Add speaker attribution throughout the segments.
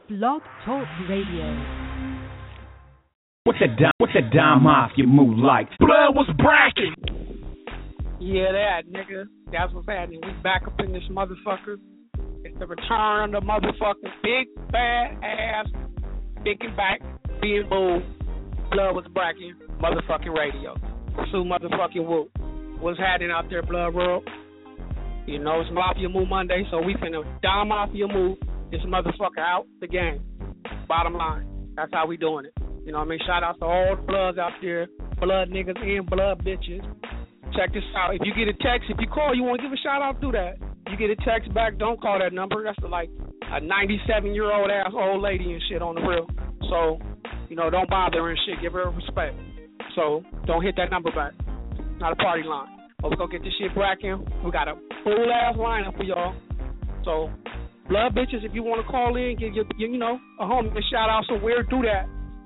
Speaker 1: Blog Talk Radio.
Speaker 2: What's that dime off you move like? Blood was bracket.
Speaker 3: Yeah, that nigga. That's what's happening. We back up in this motherfucker. It's the return of the motherfucking big bad ass, big and back, being bull. Blood was bracket. Motherfucking radio. Sue motherfucking whoop. What's happening out there, blood world? You know it's Mafia Move Monday, so we finna dime Mafia Move this motherfucker out the game. Bottom line, that's how we doing it. You know what I mean? Shout out to all the bloods out there, blood niggas and blood bitches. Check this out. If you get a text, if you call, you want to give a shout out, do that. You get a text back, don't call that number. That's like a 97-year-old ass old lady and shit on the real. So, you know, don't bother her and shit. Give her respect. So don't hit that number back. Not a party line. But we're going to get this shit bracking. We got a full ass lineup for y'all. So, blood bitches, if you want to call in, give your, you know, a homie a shout out somewhere, do that.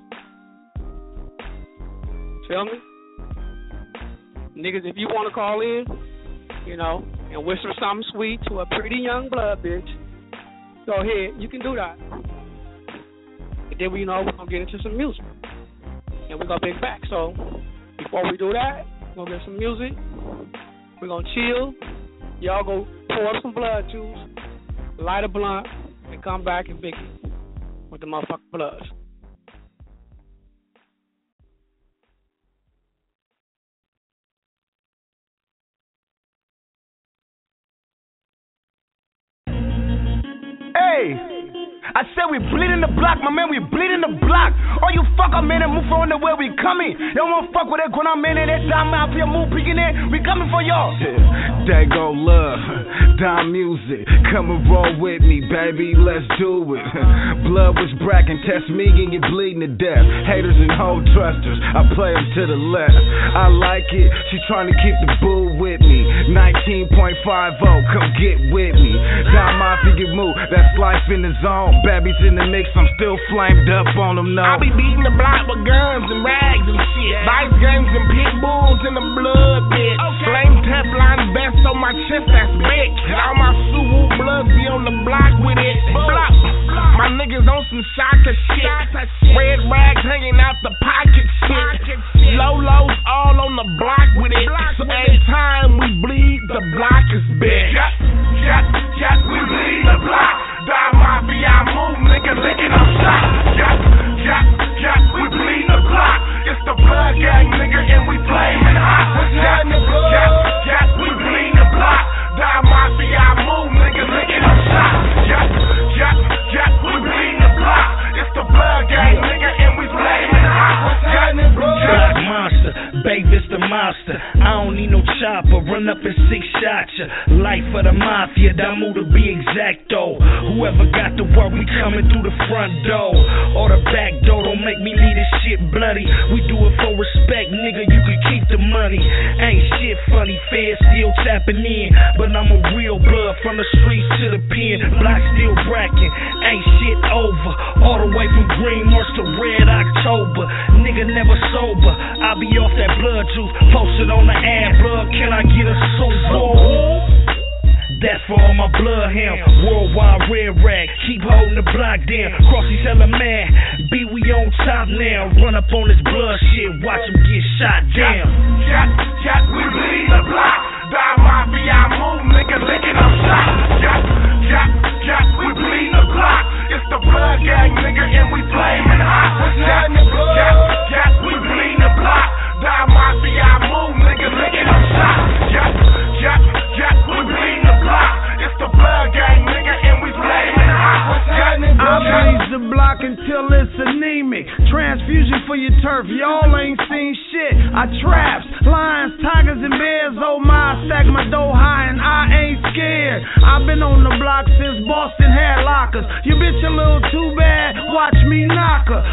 Speaker 3: Feel me? Niggas, if you want to call in, you know, and whisper something sweet to a pretty young blood bitch, go ahead, you can do that. And then we're going to get into some music. And we're going to big back. So, before we do that, we're going to get some music. We're going to chill. Y'all go pour up some blood juice, light a blunt, and come back and big it with the motherfucking bloods.
Speaker 2: Hey, I said we bleeding the block, my man, we bleeding the block. All you fucker man and move on the way we coming. Y'all won't fuck with that when I'm in it. That time out here, move peeking in. We coming for y'all.
Speaker 4: They go love, dime music. Come and roll with me, baby, let's do it. Blood was bracking, test me and you're bleeding to death. Haters and hoe trusters, I play them to the left. I like it, she trying to keep the boo with me. 19.50, come get with me. Dime Mafia move, that's life in the zone. Babies in the mix, I'm still flamed up on them, no.
Speaker 5: I be beating the block with guns and rags and shit. Vice games and pit bulls in the blood, bitch. Flame Teflon vest on my chest, that's big. And all my Suwu bloods be on the block with it. Block. My niggas on some shocker shit. Red rags hanging out the pocket shit. Lolos all on the block with it. So every time we bleed, the block is big. Yes, we bleed the block. Die Mafia move, nigga, licking up shots. Yes, we bleed the block. It's the blood gang, nigga, and we flaming hot. Yes, we bleed the block. Die Mafia move, nigga, licking up shots. Yes, we bleed the block. It's the blood gang, nigga, and we flaming hot.
Speaker 6: Blood monster, baby, it's the monster. I don't need no chopper, run up and 6 shots ya. Life of the mafia, Damu to be exacto. Whoever got the work, we coming through the front door or the back door. Don't make me leave this shit bloody. We do it for respect, nigga. You can keep the money. Ain't shit funny, feds still tapping in, but I'm a real blood from the streets to the pen. Block still bracking, ain't shit over. All the way from Green March to Red October. Nigga never sober. I be off that blood juice, posted on the ad. Blood, can I get a soul? That's for all my blood ham. Worldwide red rag, keep holding the block down. Crossy's hella mad, B we on top now. Run up on this blood shit, watch him get shot down.
Speaker 5: Yes, we bleed the block. Die Mafia move, nigga, licking up shots. Yes, we bleed the block. It's the blood gang, nigga, and we flaming hot. Yes, we bleed the block. Die Mafia move, nigga, licking up shots. Yes, we bleed the block. It's the blood gang, nigga, and we flaming hot.
Speaker 4: I bleed the block until it's anemic. Transfusion for your turf, y'all ain't seen shit. I traps, lions, tigers, and bears. Oh my, I stack my dough high and I ain't scared. I've been on the block since Boston had lockers. You bitch a little too bad, watch me knock her. 20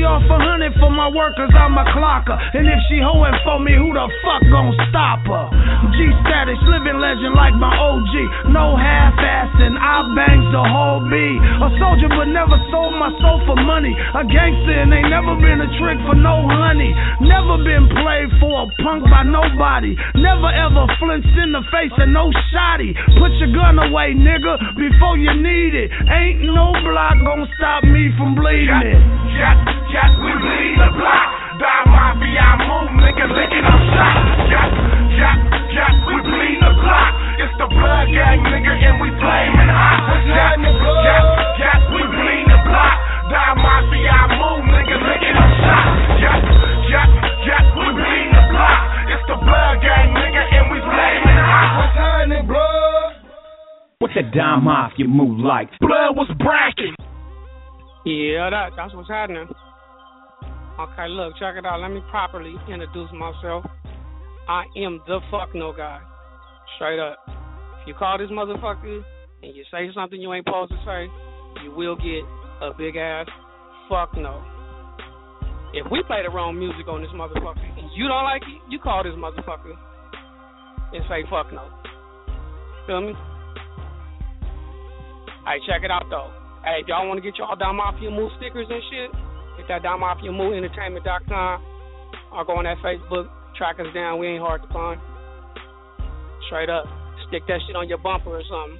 Speaker 7: off 100 for my workers, I'm a clocker. And if she hoeing for me, who the fuck gon' stop her? G-Status, living legend like my OG. No half-assing, I bangs the whole B. A soldier but never sold my soul for money. A gangster and ain't never been a trick for no honey. Never been played for a punk by nobody. Never ever flinched in the face of no shotty. Put your gun away, nigga, before you need it. Ain't no block gon' stop me from bleeding it.
Speaker 5: Yes, we bleed the block. Die mafia, move, nigga, licking up shots. Yes, we bleed the block. It's the blood gang, nigga, and we flaming hot. Yes, we bleed the block. Die mafia, move, nigga, licking up shots. Yes, we bleed the block. It's the blood gang, nigga, and we flaming hot. What's happening, blood?
Speaker 8: What's that dime mafia move like?
Speaker 5: Blood was bracket.
Speaker 3: Yeah, that's what's happening. Okay, look, check it out. Let me properly introduce myself. I am the fuck no guy. Straight up. If you call this motherfucker and you say something you ain't supposed to say, you will get a big ass fuck no. If we play the wrong music on this motherfucker and you don't like it, you call this motherfucker and say fuck no. Feel me? Alright, check it out though. Hey, if y'all want to get y'all Don Mafia Move stickers and shit, hit that Don Mafia Move Entertainment.com or go on that Facebook, track us down. We ain't hard to find. Straight up. Stick that shit on your bumper or something.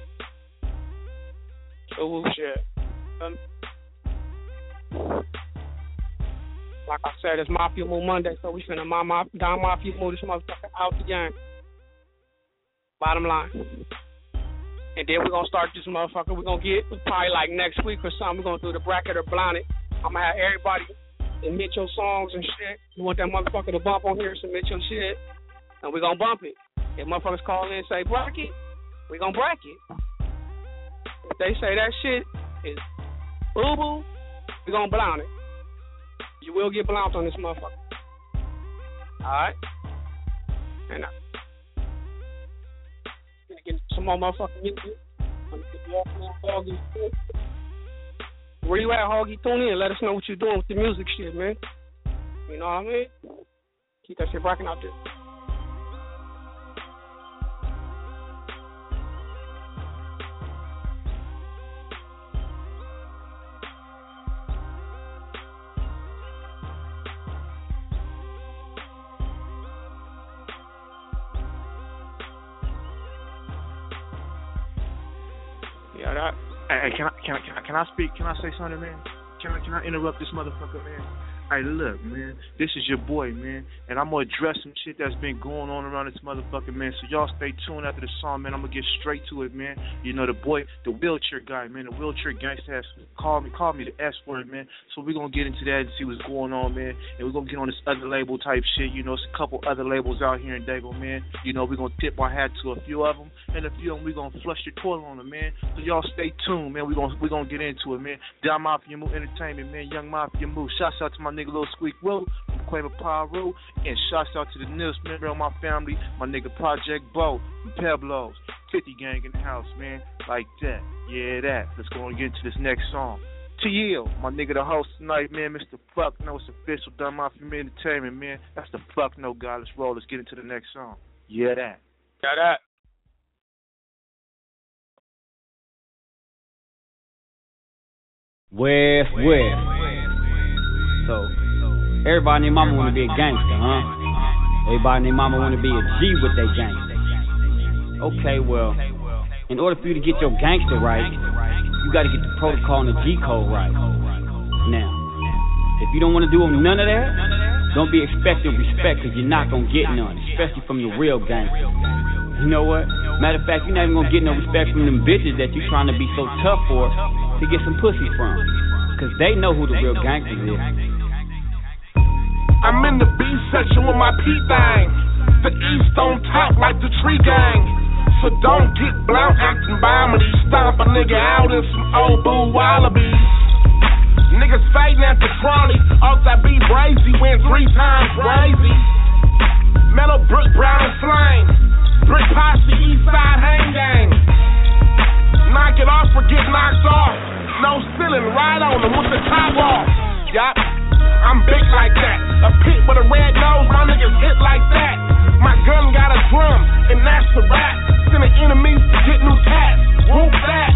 Speaker 3: Ooh, shit. Like I said, it's Mafia Move Monday, so we finna Don Mafia Move this motherfucker out the game. Bottom line. And then we're going to start this motherfucker. We're going to get probably like next week or something. We're going to do the bracket or blind it. I'm going to have everybody submit your songs and shit. You want that motherfucker to bump on here, submit your shit. And we're going to bump it. If motherfuckers call in and say bracket, we're going to bracket. If they say that shit is boo-boo, we're going to blind it. You will get blind on this motherfucker. Alright? And get some more motherfucking music. Where you at, Hoggy? Tune in. Let us know what you're doing with the music shit, man. You know what I mean? Keep that shit rocking out there.
Speaker 9: Hey, can I speak? Can I say something, man? Can I interrupt this motherfucker, man? Hey, look, man, this is your boy, man, and I'm going to address some shit that's been going on around this motherfucker, man, so y'all stay tuned after the song, man. I'm going to get straight to it, man. You know, the boy, the wheelchair guy, man, the wheelchair gangster has called me the S-word, man, so we're going to get into that and see what's going on, man, and we're going to get on this other label type shit. You know, it's a couple other labels out here in Dago, man. You know, we're going to tip our hat to a few of them, and a few of them we're going to flush your toilet on them, man, so y'all stay tuned, man. We're going to get into it, man. Don Mafia Move Entertainment, man, Young Mafia Move. Shouts out to my nigga Lil Squeak Road from Quaver Power Road, and shouts out to the newest member of my family, my nigga Project Bo from Peblos. 50 gang in the house, man, like that. Yeah, that. Let's go and get into this next song. T.L., my nigga, the host tonight, man, Mr. Fuck No, it's official, Don Mafia Entertainment, man. That's the Fuck No guy. Let's roll. Let's get into the next song. Yeah, that.
Speaker 3: Yeah, that.
Speaker 10: West. So, everybody and their mama want to be a gangster, huh? Everybody and their mama want to be a G with their gangster. Okay, well, in order for you to get your gangster right, you got to get the protocol and the G code right. Now, if you don't want to do none of that, don't be expecting respect, because you're not going to get none, especially from the real gangster. You know what? Matter of fact, you're not even going to get no respect from them bitches that you're trying to be so tough for to get some pussy from, because they know who the real gangsters is.
Speaker 5: I'm in the B section with my P-Bang. The East don't talk like the Tree Gang, so don't get blunt acting by me. Stomp a nigga out in some old boo wallabies. Niggas fighting at the trolley, off that B brazy, went 3 times crazy. Metal Brick Brown and Flame, Brick Posse, East Side Hang Gang. Knock it off or get knocked off. No ceiling, right on them with the top off. Yup. I'm big like that. A pit with a red nose, my niggas hit like that. My gun got a drum, and that's the rap. Sending enemies to get new tats. Whoop that.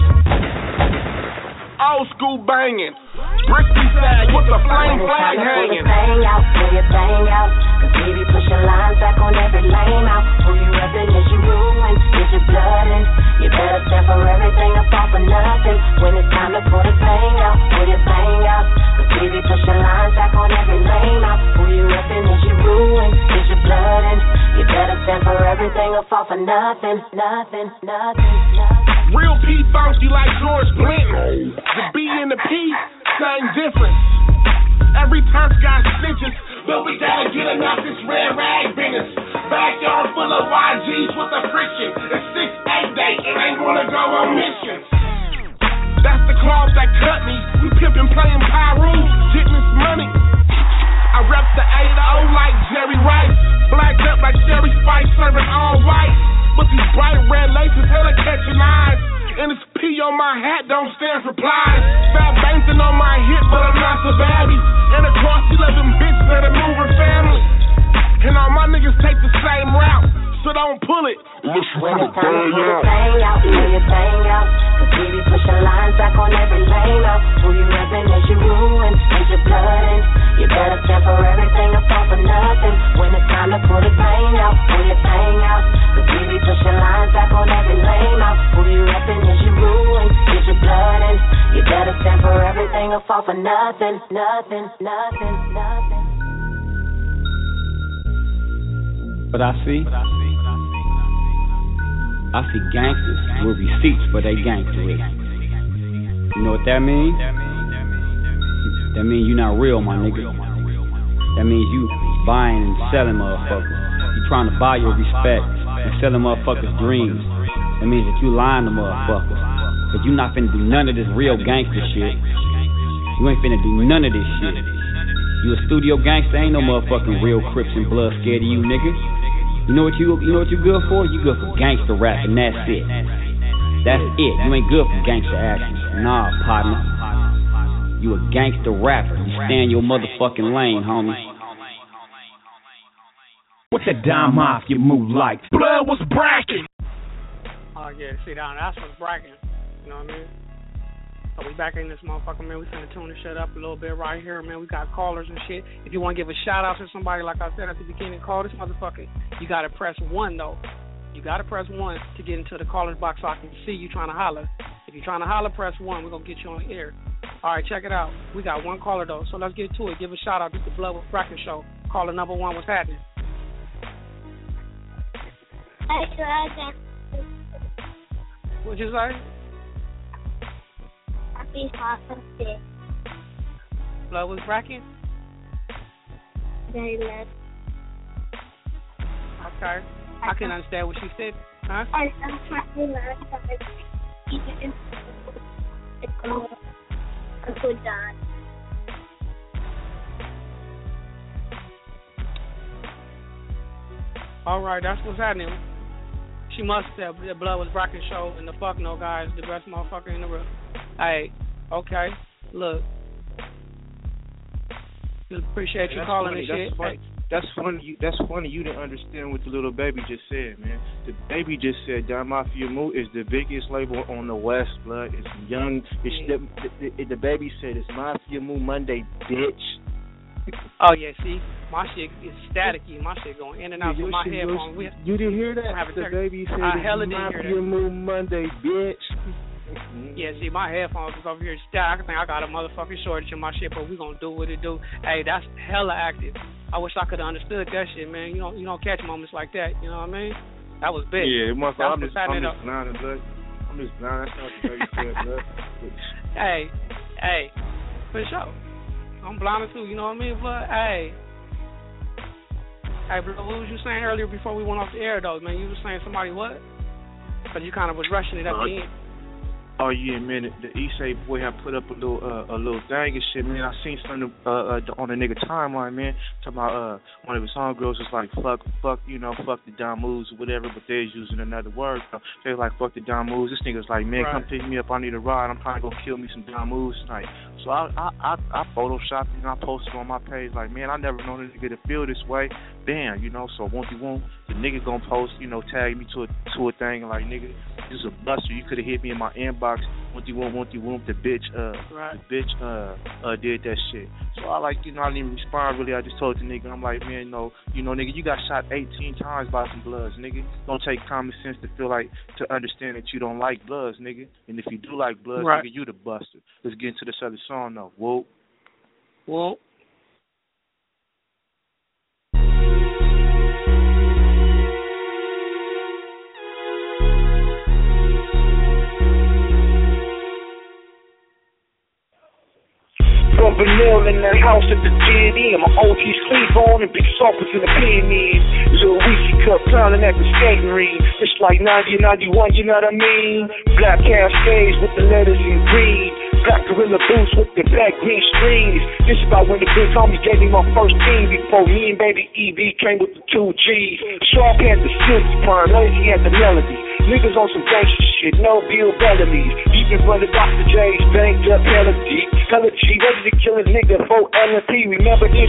Speaker 5: Old school banging. Brisky sag with the flame flag hanging.
Speaker 11: Bang out, pull your bang out. Cause baby, push your lines back on every lane out. Who you reppin', is you ruin, is your blood in? You better stand for everything or fall for nothing. When it's time to pull the bang out, pull your bang out. Cause baby, push your lines back on every lane out. Who you reppin', is you ruin, is your blood in? You better stand for everything or fall for nothing, nothing, nothing, nothing.
Speaker 5: Real P funky like George Clinton. The B and the P, same difference. Every time got snitches, but we gotta get enough this red rag business. Backyard full of YGs with the friction. It's 6-8 day and ain't gonna go on missions. That's the claws that cut me. We pimpin' playing Pyru, getting this money. I rep the 8-0 like Jerry Rice. Blacked up like Sherry Spice, serving all white. But these bright red laces hella catching eyes. And this P on my hat don't stand for plies. Fat Bankton on my hip, but I'm not so babby. And across 11 bitches that are moving family. And all my niggas take the same route, so don't pull it. Let's run it bang out.
Speaker 11: Pull your bang out. Cause baby, push your lines back on every lane out. Who you reppin', is you ruin, is your blood in? You better stand for everything or fall for nothing. When it's time to pull the bang out, pull your bang out. Cause baby, push your lines back on every lane out. Who you reppin', is you ruin, is your blood in? You better stand for everything or fall for nothing, nothing, nothing, nothing.
Speaker 10: But I see gangsters with receipts for their gangsterism. You know what that means? That means you not real, my nigga. That means you buying and selling motherfuckers. You trying to buy your respect and selling motherfuckers dreams. That means that you lying to motherfuckers. Cause you not finna do none of this real gangster shit. You ain't finna do none of this shit. You a studio gangster, ain't no motherfucking real Crips and blood scared of you, nigga. You know what you good for? You good for gangster rap, and that's it. That's it. You ain't good for gangster action. Nah, partner. You a gangster rapper. You stay in your motherfucking lane, homie.
Speaker 8: What the Dime Mafia move like?
Speaker 5: Blood was bracking.
Speaker 3: Oh yeah, see down, that's what's bracking. You know what I mean? So we back in this motherfucker, man. We finna tune this shit up a little bit right here, man. We got callers and shit. If you want to give a shout out to somebody, like I said at the beginning, call this motherfucker. You gotta press 1 though. You gotta press 1 to get into the caller's box so I can see you trying to holler. If you're trying to holler, press 1. We're gonna get you on the air. All right, check it out. We got one caller though, so let's get to it. Give a shout out to the Blood with Bracken show. Caller number 1, what's happening? What'd you say? Blood was Bracken?
Speaker 12: Very less.
Speaker 3: Okay. I can understand what she said. Huh?
Speaker 12: I'm trying to learn a good dance.
Speaker 3: All right, that's what's happening. She must have the Blood was Bracken show and the fuck no guys, the best motherfucker in the room. Hey, okay, look. Appreciate you calling and shit.
Speaker 9: That's funny. You didn't understand what the little baby just said, man. The baby just said Dime Mafia Move is the biggest label on the West, blood. It's young. The baby said it's Mafia Move Monday, bitch.
Speaker 3: Oh yeah, see, my shit is staticky. My shit going in and out from my headphones.
Speaker 9: You didn't hear that? The baby said it's Mafia Move Monday, bitch.
Speaker 3: Yeah, see, my headphones is over here static. I think I got a motherfucking shortage in my shit, but we gonna do what it do. Hey, that's hella active. I wish I could have understood that shit, man. You don't catch moments like that. You know what I mean? That was big.
Speaker 9: Yeah, I'm just blind, blood.
Speaker 5: I'm just blind. That's not the baby said, blood.
Speaker 3: Hey, for sure. I'm blind too. You know what I mean, blood? Hey, blood, what was you saying earlier before we went off the air, though, man? You was saying somebody what? But you kind of was rushing it at the end.
Speaker 9: Oh yeah, man. The Eastside boy had put up a little thing and shit, man. I seen something on the nigga timeline, man. Talking about one of his homegirls was like fuck, you know, fuck the Don Moves or whatever, but they're using another word. So they like fuck the Don Moves. This nigga's like, man, come pick me up. I need a ride. I'm trying to go kill me some Don Moves tonight. So I photoshopped it and I posted on my page like, man, I never known a nigga to feel this way. Bam, you know. So won't the nigga gonna post, you know, tag me to a thing like, nigga, this is a buster. You could have hit me in my inbox. Won't you want the bitch did that shit. So I like, you know, I didn't even respond really. I just told the nigga, I'm like, man, no, you know, nigga, you got shot 18 times by some Bloods, nigga. Don't take common sense to understand that you don't like Bloods, nigga. And if you do like Bloods, nigga, you the buster. Let's get into this other song though. Whoa.
Speaker 3: Whoa.
Speaker 13: From Vanille in the house at the GD, my OG sleep on and big softers in the pyramids. Little Weezy cup pounding at the skating ring. It's like 90 and 91, you know what I mean? Black Cascades with the letters in green. Black Gorilla boots with the black green strings. This about when the big homie gave me my first team before me and baby EB came with the 2 G's. Sharp had the silky prime, Lazy had the melody. Niggas on some gangster shit, no Bill Bellamy's. Deep in front of Dr. J's, banked up hella deep. Hella G, ready to kill a nigga for LP. Remember this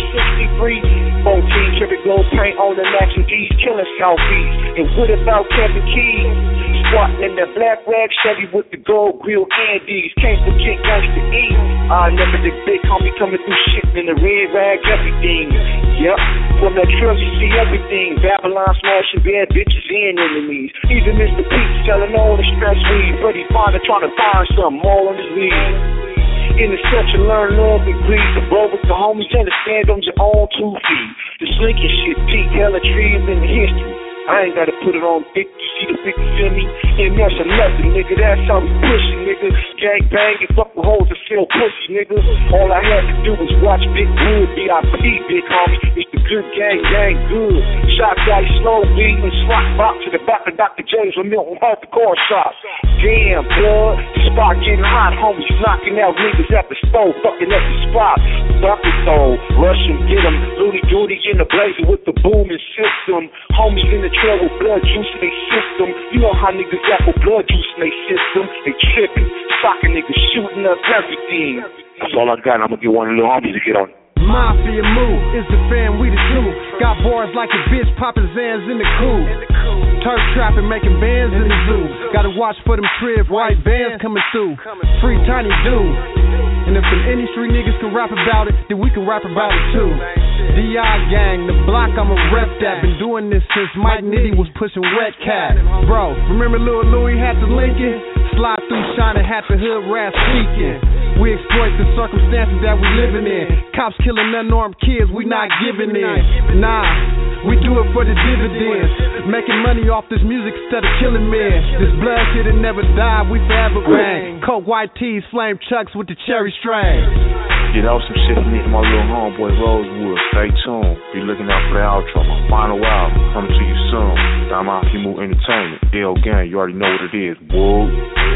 Speaker 13: 63? 14 triple gold paint on the matching D's, killing Southeast. And what about Kevin Keys? Squatting in that black rag Chevy with the gold grill Andes. Can't forget gangsta E. I remember the big homie coming through shit in the red rag, everything. Yep, from that trail you see everything. Babylon smashing bad bitches and enemies. Even Mr. Pete selling all the stress weed. Buddy Fonda trying to find something all on his knees. In the section, learn love and greed. To roll with the homies and to stand on your own 2 feet. The slinking shit, peak hella trees in the history. I ain't gotta put it on thick, you see the big, you feel me? And that's a nothing, nigga, that's how we pushing, nigga. Gang bang and fuck with hoes and sell pussy, nigga. All I had to do was watch Big Wood, VIP, big homie. It's the good gang, good. Shot white, slow beat, and slot box to the back of Dr. James with Milton at the car shop. Damn, blood, the spot getting hot, homies knocking out niggas at the stove, fucking at the spot. Bucket though, rush him, get him. Looney Doody in the blazer with the booming system. Homies in the trail with blood juice in their system. You know how niggas got with blood juice in their system. They tripping, socking niggas, shooting up everything. That's all I got. I'm gonna get one of the little homies to get on.
Speaker 4: Mafia move is the fan we the truth. Got bars like a bitch popping Zans in the coupe. Turf trapping, making bands in the zoo. Gotta watch for them trib white bands coming through. Free Tiny Dude. And if some industry niggas can rap about it, then we can rap about it too. D.I. gang, the block I'ma rep that. Been doing this since Mike Nitty was pushing Wet Cat. Bro, remember Lil Louie had the Lincoln? Slide through shining, hat the hood rat speaking. We exploit the circumstances that we living in. Cops killing unarmed kids, we not giving in. Nah, we do it for the dividends. Making money off this music instead of killing men. This blood shit it never die, we forever bang. Coke white tees, flame chucks with the cherry strain.
Speaker 9: Yeah, that was some shit for me and my little homeboy Rosewood. Stay tuned. Be looking out for the outro. My final album coming to you soon. Dom Mafia Move Entertainment. L Gang, you already know what it is. Whoa.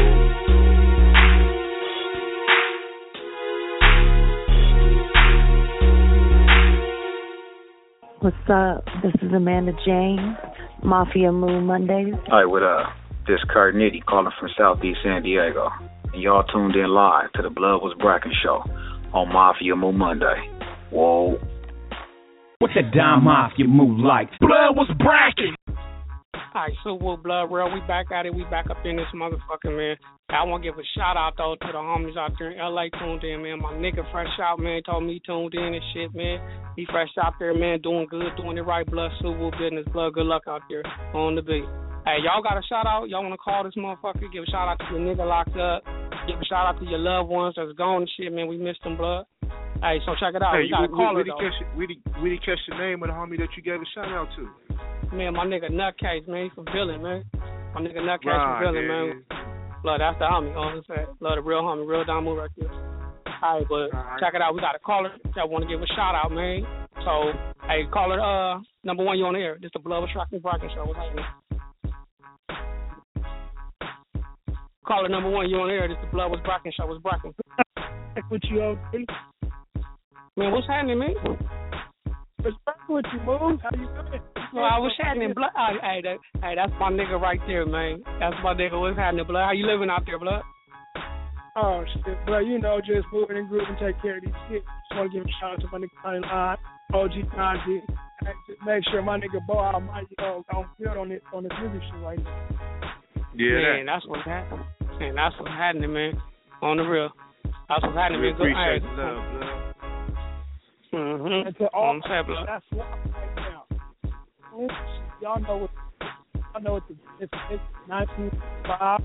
Speaker 14: What's up? This is Amanda James, Mafia Move Mondays.
Speaker 15: Hi, what up? This Kurt Nitty calling from Southeast San Diego. And y'all tuned in live to the Blood Was Bracken show on Mafia Move Monday. Whoa.
Speaker 8: What's that Don Mafia Move like? Blood Was Bracken!
Speaker 3: Alright, so what, Blood Real, we back at it. We back up in this motherfucker, man. I want to give a shout out, though, to the homies out there in L.A. tuned in, man. My nigga Fresh Out, man, told me he tuned in and shit, man. He fresh out there, man, doing good, doing it right. Blood, Suwu business. Blood, good luck out there on the beat. Hey, y'all got a shout out? Y'all want to call this motherfucker? Give a shout out to your nigga locked up. Give a shout out to your loved ones that's gone and shit, man. We missed them, Blood. Hey, so check it out.
Speaker 9: Hey,
Speaker 3: we got a caller, though.
Speaker 9: We didn't catch the name of the homie that you gave a shout out to.
Speaker 3: Man, my nigga Nutcase, man. He from Villain, man. My nigga Nutcase from Villain, man. Blood, that's the homie. On Blood, the real homie, real Don Move right there. All right, but check it out. We got a caller that want to give a shout out, man. So, hey, caller, number one, you on the air. This is the Blood Was Bracken show. What's happening? Caller number one, you on air. This is the Blood Was Brockin' Show. What's brockin'?
Speaker 16: With you, OG.
Speaker 3: Man, what's happening, man?
Speaker 16: What's brockin' with you, Moon? How you doing?
Speaker 3: Well, what's happening, Blood? Hey, that's my nigga right there, man. That's my nigga. What's happening, Blood? How you living out there, Blood?
Speaker 16: Oh, shit, bro. You know, just moving and grooving, take care of these shit. Just want to give a shout out to my nigga Connie Line, OG Conji. Just make sure my nigga Bo Almighty on field on this music shit right now.
Speaker 9: Yeah,
Speaker 3: man, that's what's happening. Man, that's what's happening, man. On the real. That's what's happening, man.
Speaker 9: Appreciate the love, Blood.
Speaker 16: And to all
Speaker 3: Blood.
Speaker 16: That's what I'm right now. Y'all know what it's 1995.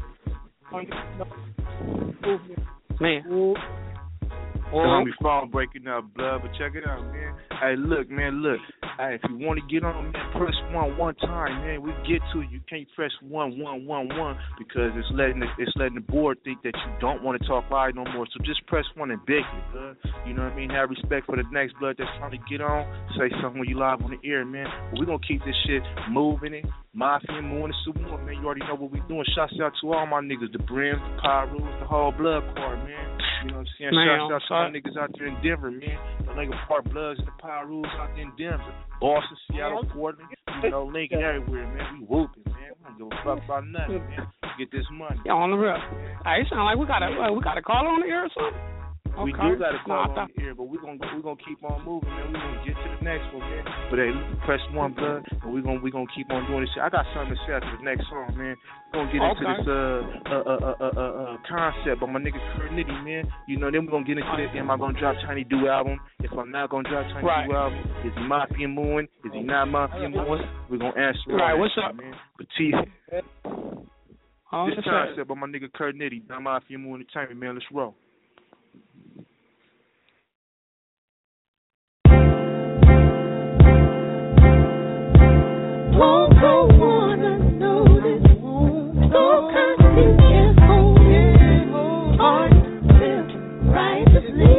Speaker 3: Man.
Speaker 9: Don't be phone breaking up, Blood, but check it out, man. Hey, look. Hey, if you want to get on, man, press 1 time, man. We get to you. You can't press 1 because it's letting the board think that you don't want to talk live no more. So just press 1 and beg it, Blood. You know what I mean? Have respect for the next Blood that's trying to get on. Say something when you live on the air, man. But we're going to keep this shit moving it. Mafia, Moon, and Super, man. You already know what we doing. Shouts out to all my niggas, the Brim, the Pyrus, the whole Blood Car, man. You know what I'm saying? Shouts out to my niggas out there in Denver, man. The nigga Part Bloods and the Pyrus out there in Denver. Boston, Seattle, Portland, you know, Lincoln, everywhere, man. We whooping, man. We don't give a fuck about nothing, man. Get this money.
Speaker 3: Yeah, on the real. Hey, it sound like we got a call on the air or something. Okay.
Speaker 9: We do got a call on the air, but we're gonna keep on moving, man. We're gonna get to the next one, man. But hey, press 1, Blood, and we're gonna keep on doing this shit. I got something to say after the next song, man. We're gonna get into this concept by my nigga Kurt Nitty, man. You know, then we're gonna get into this. Am I gonna drop Tiny Do album? If I'm not gonna drop Tiny Do album, is he Mafia Moon? Is he not Mafia Moon? We're gonna answer
Speaker 3: what's up,
Speaker 9: man. Batiste. This concept by my nigga Kurt Nitty, not Mafia Moon Entertainment, man. Let's roll.
Speaker 11: Won't go wanna know this. So constant and holy, heart filled righteously.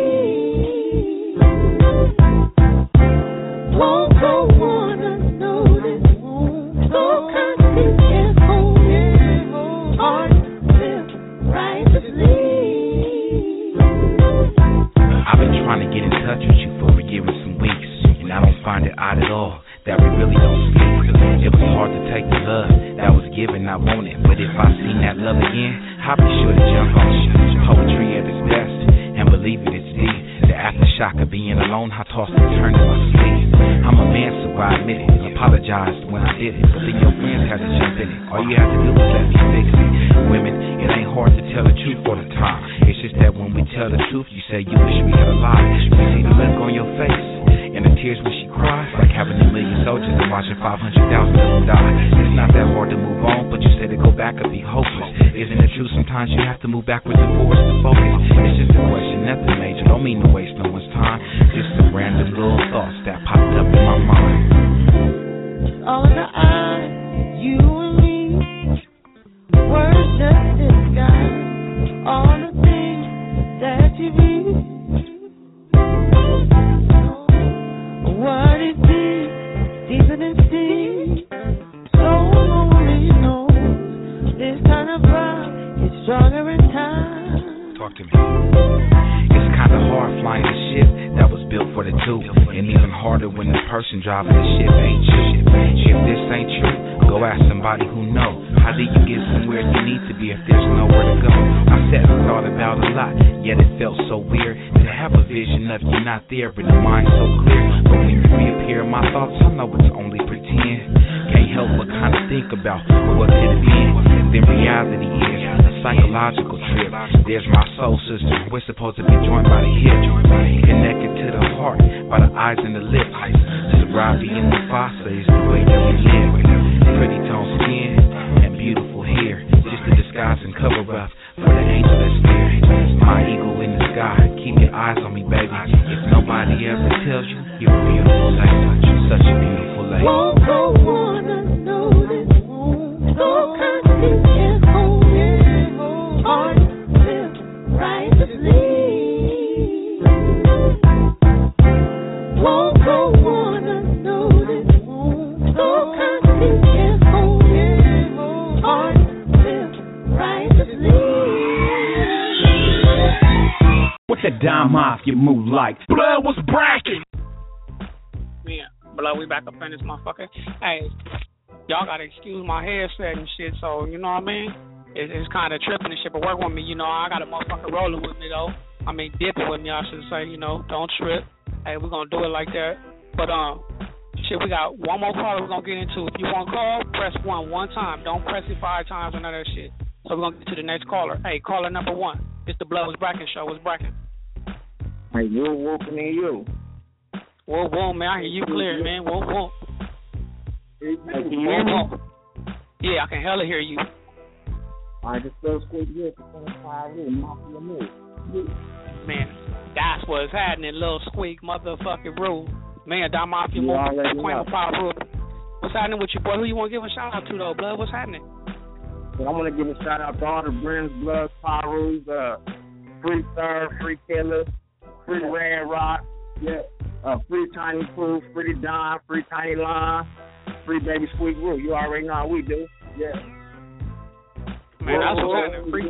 Speaker 11: Won't go wanna know this. So constant and holy, heart filled righteously.
Speaker 17: I've been trying to get in touch with you for forgiving some weeks, and I don't find it odd at all that we really don't speak. It was hard to take the love that was given, I want it. But if I seen that love again, I'll be sure to jump on you. Poetry at its best, and believe it, it's deep. The aftershock of being alone, I tossed and turned in my sleep. I'm a man, so I admit it, and apologized when I did it. But then your friends had to jump in it. All you have to do is let me fix it. Women, it ain't hard to tell the truth all the time. It's just that when we tell the truth, you say you wish we had a lie. You see the look on your face, and the tears when she cries, like having a million soldiers and watching 500,000 of them die. It's not that hard to move on, but you say to go back and be hopeless. Isn't it true sometimes you have to move backwards and forwards to focus? It's just a question, nothing major, don't mean to waste no one's time. Just some random little thoughts that popped up in my mind.
Speaker 11: All in the eyes, you and me, words just disguise all the things that you read. What it is, deeper than sea, so only knows this kind of vibe is stronger in time.
Speaker 17: Talk to me. It's kinda hard flying a ship that was built for the two, and even harder when the person driving the ship ain't you. If this ain't true, go ask somebody who know. How do you get somewhere you need to be if there's nowhere to go? I sat and thought about a lot, yet it felt so weird to have a vision of you not there, but the mind so clear. But when you reappear in my thoughts, I know it's only pretend. Can't help but kinda think about what could have been. Then reality is a psychological trip. There's my soul sister, we're supposed to be joined by the hip, connected to the heart by the eyes and the lips. Sobriety and the fossa is the way that we live. Pretty tone skin and beautiful hair, just a disguise and cover up for the angel that's there. My eagle in the sky, keep your eyes on me, baby. If nobody ever tells you, you're a beautiful lady, such a beautiful lady.
Speaker 11: Won't go wanna know this, so constant and holy, heart filled righteously. Won't go wanna know this, so constant and holy, heart filled righteously.
Speaker 8: that Dime Mafia move like?
Speaker 5: Blood was bracking.
Speaker 3: Yeah, blood, we back up in this motherfucker. Hey, y'all gotta excuse my headset and shit, so you know what I mean? It's kind of tripping and shit, but work with me, you know. I got a motherfucker rolling with me, though. I mean, dipping with me, I should say, you know. Don't trip. Hey, we're gonna do it like that. But, shit, we got one more caller we're gonna get into. If you want to call, press 1 time. Don't press it 5 times or none of that shit. So we're gonna get to the next caller. Hey, caller number 1. It's the Blood Was Brackin' Show. What's brackin'?
Speaker 18: Hey, you whooping in you.
Speaker 3: Whoa, man. I hear you clear, man. Whoa.
Speaker 18: Hey, can you hear me?
Speaker 3: Yeah, I can hella hear you.
Speaker 18: All right, just go squeeze this for 5 minutes. Mafia move.
Speaker 3: Man, that's what's happening, little squeak motherfucking rule. Man, Dime Mafia move. Queen of Power Rule. What's happening with you, boy? Who you want to give a shout out to, though, Blood? What's happening?
Speaker 18: So I want to give a shout out to all the Brims, Blood, Power Rules, Free Third, Free Killer, Free Red Rock, Free Tiny Pooh, Free Don, Free Tiny Line, Free Baby Squeak Rule. You already know how we do. Yeah.
Speaker 3: Man, that's what's happening. Free.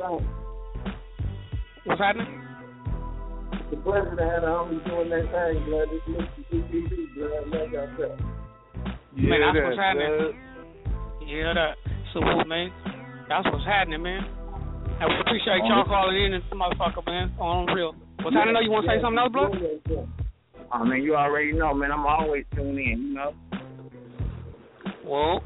Speaker 3: What's happening?
Speaker 18: The president had a homie doing that thing, Blood. This looks to TV, Blood. Like I said.
Speaker 3: Man, that's what's happening. Yeah, that. Salute, man. That's what's happening, man. And we appreciate y'all calling in and motherfucker, man. On real. What's happening? You want to say something else, bro?
Speaker 18: Oh, man, you already know, man. I'm always tuned in, you know.
Speaker 3: Well,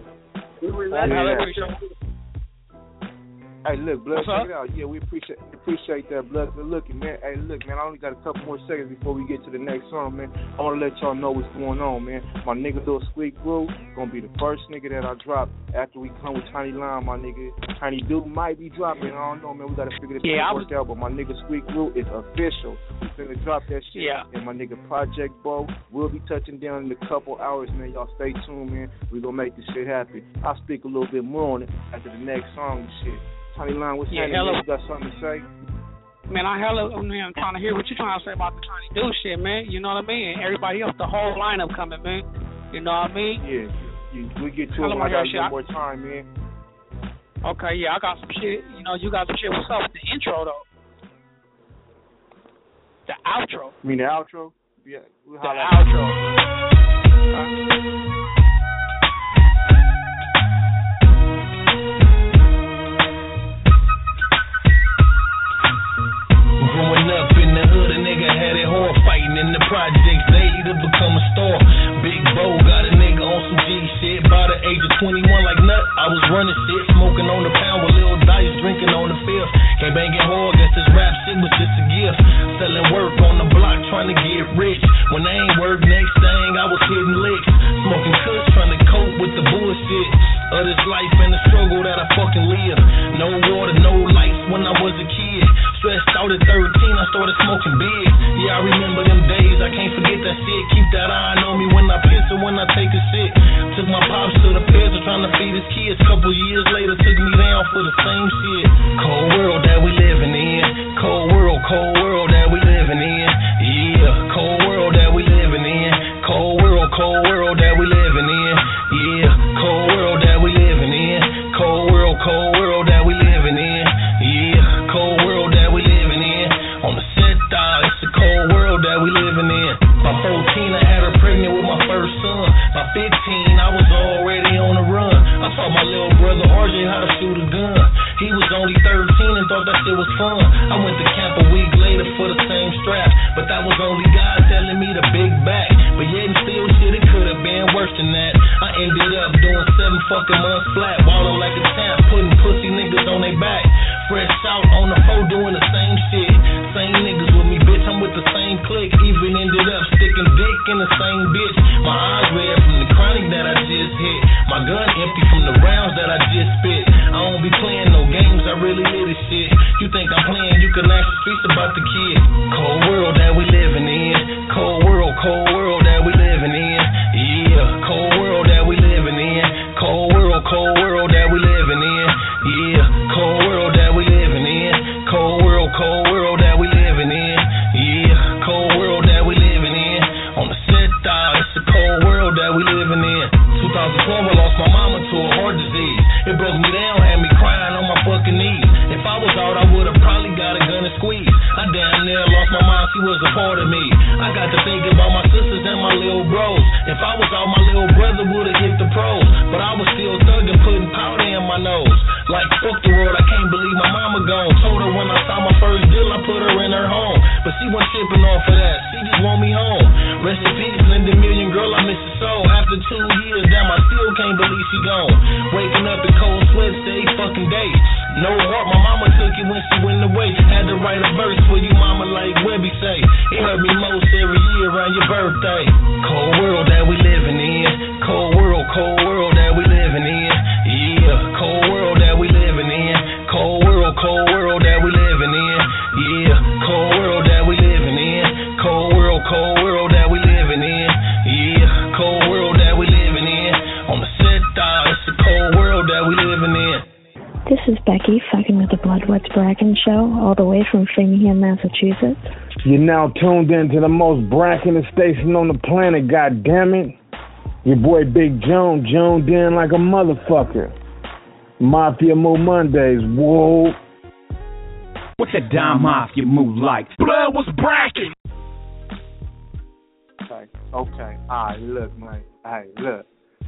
Speaker 9: Hey, look, Blood,
Speaker 3: What's
Speaker 9: check
Speaker 3: up?
Speaker 9: it out. Yeah, we appreciate that, Blood. But look, man. Hey, look, man, I only got a couple more seconds before we get to the next song, man. I want to let y'all know what's going on, man. My nigga Lil Squeak Brew gonna be the first nigga that I drop after we come with Tiny Lime, my nigga. Tiny Dude might be dropping. I don't know, man. We gotta figure this work out. But my nigga Squeak Brew is official. We finna drop that shit.
Speaker 3: Yeah.
Speaker 9: And my nigga Project Bo will be touching down in a couple hours, man. Y'all stay tuned, man. We gonna make this shit happen. I'll speak a little bit more on it after the next song and shit. Tiny Line, what's happening? You got something to say?
Speaker 3: Man, I'm trying to hear what you're trying to say about the Tiny Dude shit, man. You know what I mean? And everybody else, the whole lineup coming, man. You know what I mean?
Speaker 9: Yeah. We get to it when I got a little more time, man.
Speaker 3: Okay, yeah, I got some shit. You know, you got some shit. What's up with the intro, though? The outro.
Speaker 9: You mean the outro? Yeah.
Speaker 3: The outro.
Speaker 6: Growing up in the hood, a nigga had it hard fighting in the projects. They to become a star. Big Bo got a nigga on some G shit. By the age of 21, like nut, I was running shit, smoking on the pound with Lil Dice, drinking on the fifth. Can't bang it hard, guess this rap shit was just a gift. Selling work on the block, trying to get rich. When I ain't work, next thing I was hitting licks, smoking kush, trying to cope with the bullshit of this life and the struggle that I fucking live. No water, no lights when I was a kid. Stressed out at 13, I started smoking big. Yeah, I remember them days, I can't forget that shit. Keep that eye on me when I piss or when I take a shit. Took my pops to the pairs of trying to feed his kids. Couple years later, took me down for the same shit. Cold world that we living in. Cold world that we living in. Yeah, cold world that we living in. Cold world that we living in. Yeah, cold world that we living in. Cold world that we living in. Yeah, cold world that we living in. On the set dial, it's a cold world that we living in. By 14, I had her pregnant with my first son. By 15, I was already on the run. I taught my little brother RJ how to shoot a gun. He was only 13 and thought that shit was fun. I went to camp a week later for the same strap, but that was only God telling me to big back. But yet and still, shit, it could have been worse than that. I ended up doing 7 fucking months flat, wildin' like a champ, putting pussy niggas on their back. Fresh out on the floor doing the same shit. Same niggas with me, bitch, I'm with the same clique. Even ended up sticking dick in the same bitch. My eyes red from the chronic that I just hit. My gun empty from the rounds that I just spit. I don't be playing no games, I really live this shit. You think I'm playing, you can ask the streets about the kid. Cold world that we living in. Cold world that we living in. Yeah, cold world that we living in. Cold world that we living in. Yeah, cold world that we living in. Cold world that we living in. Yeah, cold world that we living in. On the set dial, it's a cold world that we living in. 2012, I lost my mama to a heart disease. It broke me down, had me crying on my fucking knees. If I was out, I would've probably got a gun and squeeze. I damn she was a part of me. I got to thinking about my sisters and my little bros. If I was out, my little brother would've hit the pros. But I was still thugging, putting powder in my nose. Like, fuck the world, I can't believe my mama gone. Told her when I saw my first deal, I put her in her home. But she wasn't tripping off of that, she just want me home. Rest in peace, Linda Million, girl, I miss her so. After 2 years, damn, I still can't believe she gone. Waking up in cold sweats every fucking day. No heart, my mama took it when she went away. Had to write a verse for you, mama, like Webby say. It hurt me most every year around your birthday. Cold world that we living in. Cold world that we living in. Yeah, cold world that we living in. Cold world that we living in. Yeah, cold world that we living in. Cold world that we living in. Yeah, cold world that we living in. On the set it's the cold world that we living in.
Speaker 14: This is Becky, fucking with the Bloodworth Bracken Show, all the way from Framingham, Massachusetts.
Speaker 5: You're now tuned in to the most brackenest station on the planet, goddammit. Your boy Big Joan, Joaned in like a motherfucker. Mafia Moo Mondays, whoa.
Speaker 8: What's that Dime Mafia move like? Blood was bracking.
Speaker 9: Okay. Alright, look, man. Alright, look.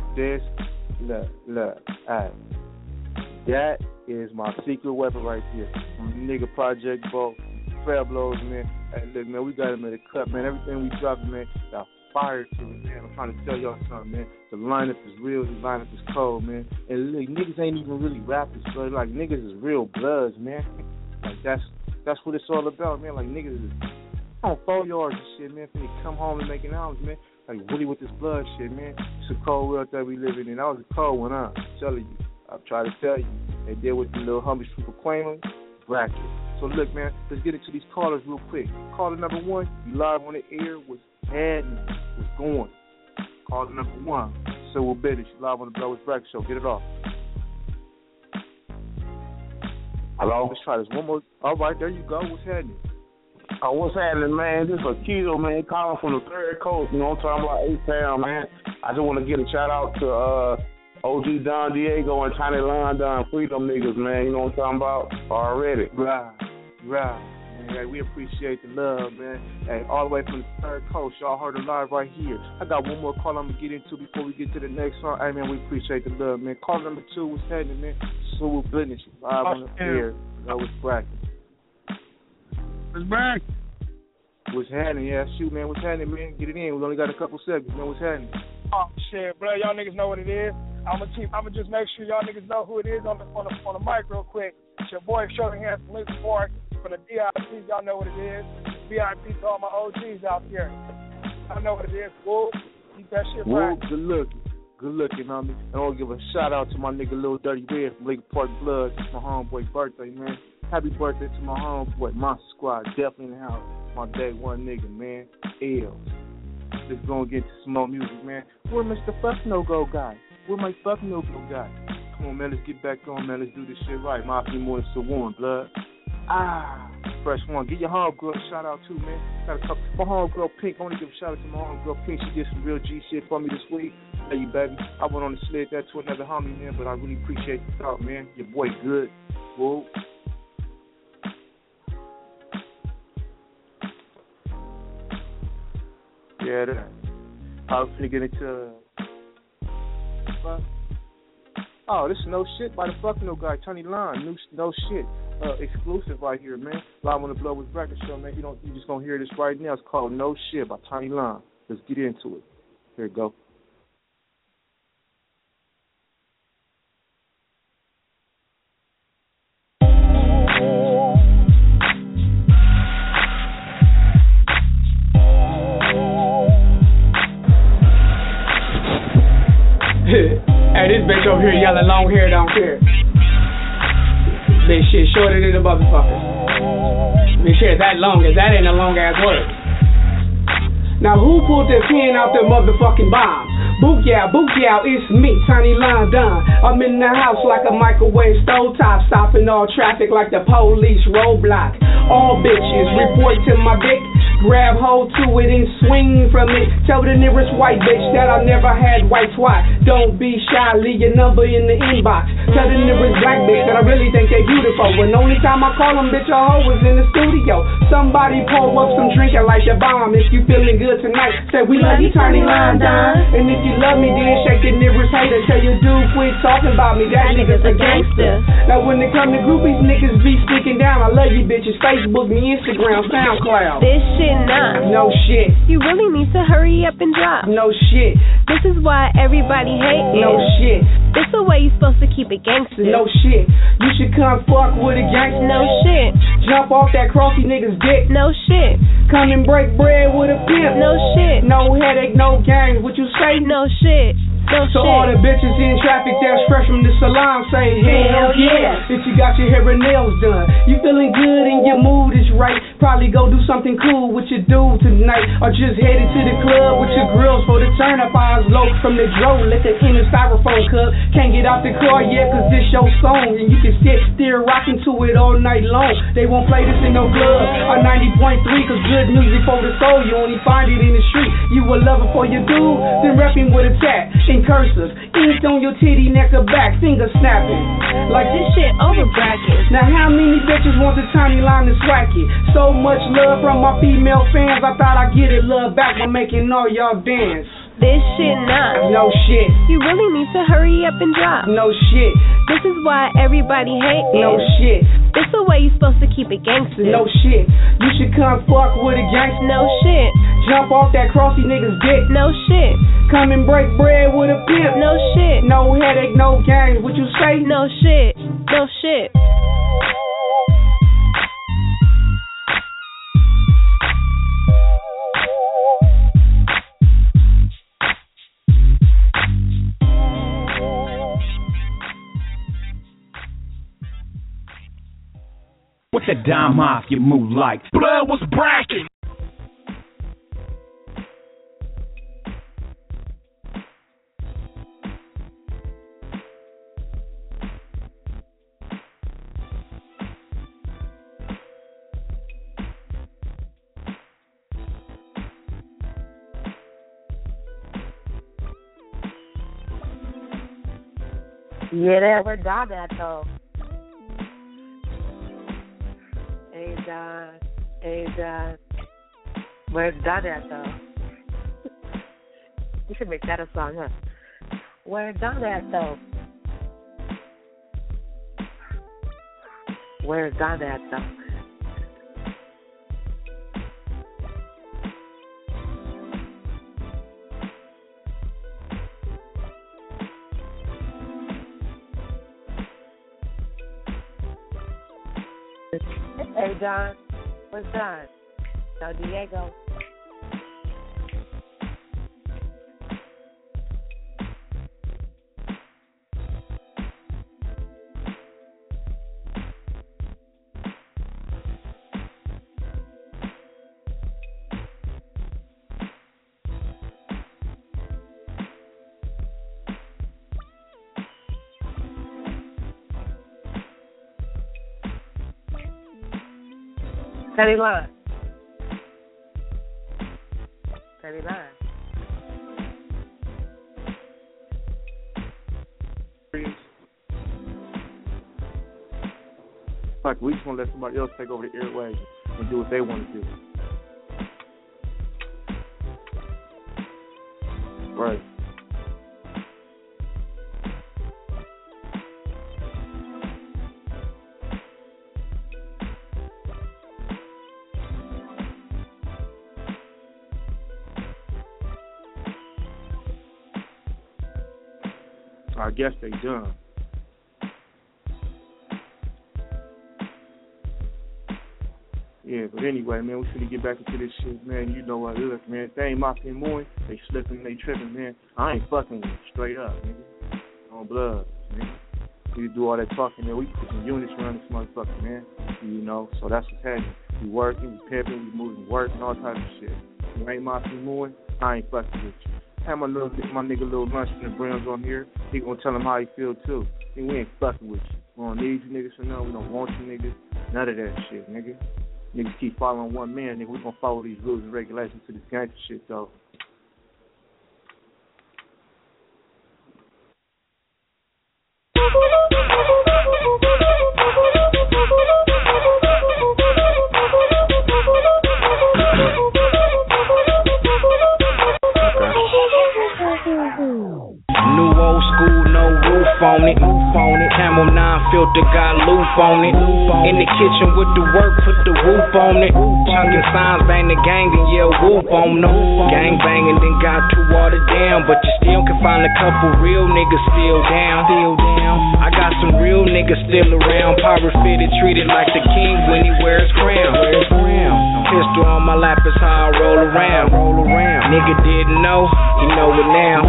Speaker 9: Look. Alright. That is my secret weapon right here. Nigga Project Bo, Fair Blows, man. Hey, look, man, we got him in the cut, man. Everything we dropping, man, got fire to it, man. I'm trying to tell y'all something, man. The lineup is real, the lineup is cold, man. And look, niggas ain't even really rappers, but like niggas is real bloods, man. Like that's what it's all about, man. Like niggas is on 4 yards and shit, man. Finna come home and making albums, man. Like really with this blood shit, man. It's a cold world that we living in. That was a cold one, huh? I'm telling you. I've tried to tell you. They deal with the little humble street proclaimer, bracket. So look, man, let's get into these callers real quick. Caller number 1, you live on the air. What's happening? What's going? Caller number 1, Cyril Bitters, you live on the Bloodworth Bracket Show. Get it off. Hello? Let's try this one more. All right, there you go. What's happening?
Speaker 18: What's happening, man? This is Akito, man, calling from the third coast. You know what I'm talking about? A-Town, man. I just want to get a shout out to OG Don Diego and Tiny London, Freedom niggas, man. You know what I'm talking about? Already.
Speaker 9: Right. Man, hey, we appreciate the love, man. Hey, all the way from the third coast, y'all heard it live right here. I got one more call I'm going to get into before we get to the next song. Hey, man, we appreciate the love, man. Call number 2, what's happening, man? Cyril Bitters, live on the air. That was bracking.
Speaker 16: What's back?
Speaker 9: What's happening? Yeah, shoot, man. What's happening, man? Get it in. We only got a couple seconds, man. What's happening?
Speaker 16: Oh shit, bro. Y'all niggas know what it is. I'ma just make sure y'all niggas know who it is on the mic real quick. It's your boy Shorty Hands from Lincoln Park from the DIP. Y'all know what it is. VIP to all my OGs out there. I know what it is. Woo. Keep that shit right.
Speaker 9: Good looking, homie. And I want to give a shout out to my nigga Lil Dirty Red from Lincoln Park Blood. It's my homeboy birthday, man. Happy birthday to my homeboy Monster Squad. Definitely in the house. My day one nigga, man. L's. Let's go and get to some more music, man. Where Mr. Fuck No Go guy? Where my Fuck No Go guy? Come on, man. Let's get back on, man. Let's do this shit right. Mafia more than so warm, blood. Fresh one. Get your homegirl a shout out too, man. Got a couple. My homegirl Pink. I want to give a shout out to my homegirl Pink. She did some real G shit for me this week. Hey, you baby. I went on the sled that to another homie, man. But I really appreciate the thought, man. Your boy good. Whoa. Yeah, that. I was finna get into. Oh, this is No Shit by the Fuck No guy, Tony Lon. New No Shit, exclusive right here, man. Live on the Bloodworth Bracket Show, man. You just gonna hear this right now. It's called No Shit by Tony Lon. Let's get into it. Here it go.
Speaker 3: Hey, this bitch over here yelling long hair don't care. Bitch shit shorter than the motherfucker. Bitch shit that long as that ain't a long ass word. Now who pulled the pin out the motherfucking bomb? Book yeah, it's me, Tiny London. I'm in the house like a microwave stove top, stopping all traffic like the police roadblock. All bitches report to my dick.
Speaker 19: Grab hold to it and swing from it. Tell the nearest white bitch that I never had white twat. Don't be shy, leave your number in the inbox. Tell the nearest black bitch that I really think they beautiful. When only time I call them bitch a hoe was in the studio. Somebody pour up some drink and light your bomb. If you feeling good tonight, say we love you, Tiny Line Don. And if you love me, then shake the nearest hater. Tell your dude quit talking about me, that nigga's a gangster. Now when it come to groupies, niggas be sticking down. I love you bitches, Facebook me, Instagram, SoundCloud.
Speaker 20: This shit nah.
Speaker 19: No shit.
Speaker 20: You really need to hurry up and drop.
Speaker 19: No shit.
Speaker 20: This is why everybody hating.
Speaker 19: No shit.
Speaker 20: This the way you supposed to keep it gangster.
Speaker 19: No shit. You should come fuck with a gangster.
Speaker 20: No shit.
Speaker 19: Jump off that crossy nigga's dick.
Speaker 20: No shit.
Speaker 19: Come and break bread with a pimp.
Speaker 20: No shit.
Speaker 19: No headache, no gangs. What you say?
Speaker 20: No shit. No
Speaker 19: so
Speaker 20: shit.
Speaker 19: all the bitches in traffic that's fresh from the salon say hell yeah. If you got your hair and nails done, you feeling good and your mood is right, probably go do something cool with your dude tonight, or just headed to the club with your grills for the turn up eyes low from the dro liquor in the styrofoam cup. Can't get out the car yet cause this your song and you can sit there rocking to it all night long. They won't play this in no club or 90.3 cause good music for the soul, you only find it in the street. You a lover for your dude, then repping with a tat in cursive, inked on your titty, neck or back, finger snapping. Like
Speaker 20: this shit over bracket.
Speaker 19: Now how many bitches want the Tiny Line to swack it? So much love from my female fans, I thought I'd get it love back by making all y'all dance.
Speaker 20: This shit nah.
Speaker 19: No shit.
Speaker 20: You really need to hurry up and drop.
Speaker 19: No shit.
Speaker 20: This is why everybody hating.
Speaker 19: No shit.
Speaker 20: This the way you supposed to keep it gangster.
Speaker 19: No shit. You should come fuck with a gangster.
Speaker 20: No shit.
Speaker 19: Jump off that crossy nigga's dick.
Speaker 20: No shit.
Speaker 19: Come and break bread with a pimp.
Speaker 20: No shit.
Speaker 19: No headache, no gangs. What you say?
Speaker 20: No shit. No shit.
Speaker 8: What the Dime Mafia move like?
Speaker 5: Blood was bracking.
Speaker 21: Yeah, that where Don at though. Hey Don, where's Don at though? You should make that a song, huh? Where's Don at though? Where's Don at though? Hey, Don. Where's Don? No, Diego. Teddy Line. Teddy Line.
Speaker 9: Like we just want to let somebody else take over the airwaves and do what they want to do. Right. I guess they done. Yeah, but anyway, man, we finna get back into this shit, man. You know what? Look, man, if they ain't Mafia Moon, they slipping, they tripping, man. I ain't fucking with them, straight up, nigga. On blood, nigga. We do all that talking, man. We put some units around this motherfucker, man. You know, so that's what's happening. We working, we pimping, we moving work and all types of shit. You ain't Mafia Moon, I ain't fucking with you. Have my nigga little lunch from the Browns on here. He gonna tell him how he feel too. We ain't fucking with you. We don't need you niggas for nothing. We don't want you niggas. None of that shit, nigga. Niggas keep following one man, nigga. We gonna follow these rules and regulations to this gangster shit, though.
Speaker 6: New old school, no roof on it. Camel 9 filter got loop on it. In the kitchen with the work, put the roof on it. Chunkin' signs, bang the gang, then yell whoop on them. Gang banging, then got too watered down. But you still can find a couple real niggas still down. I got some real niggas still around. Pirate fitted, treated like the king when he wears crown. Pistol on my lap is how I roll around. Nigga didn't know, he know it now.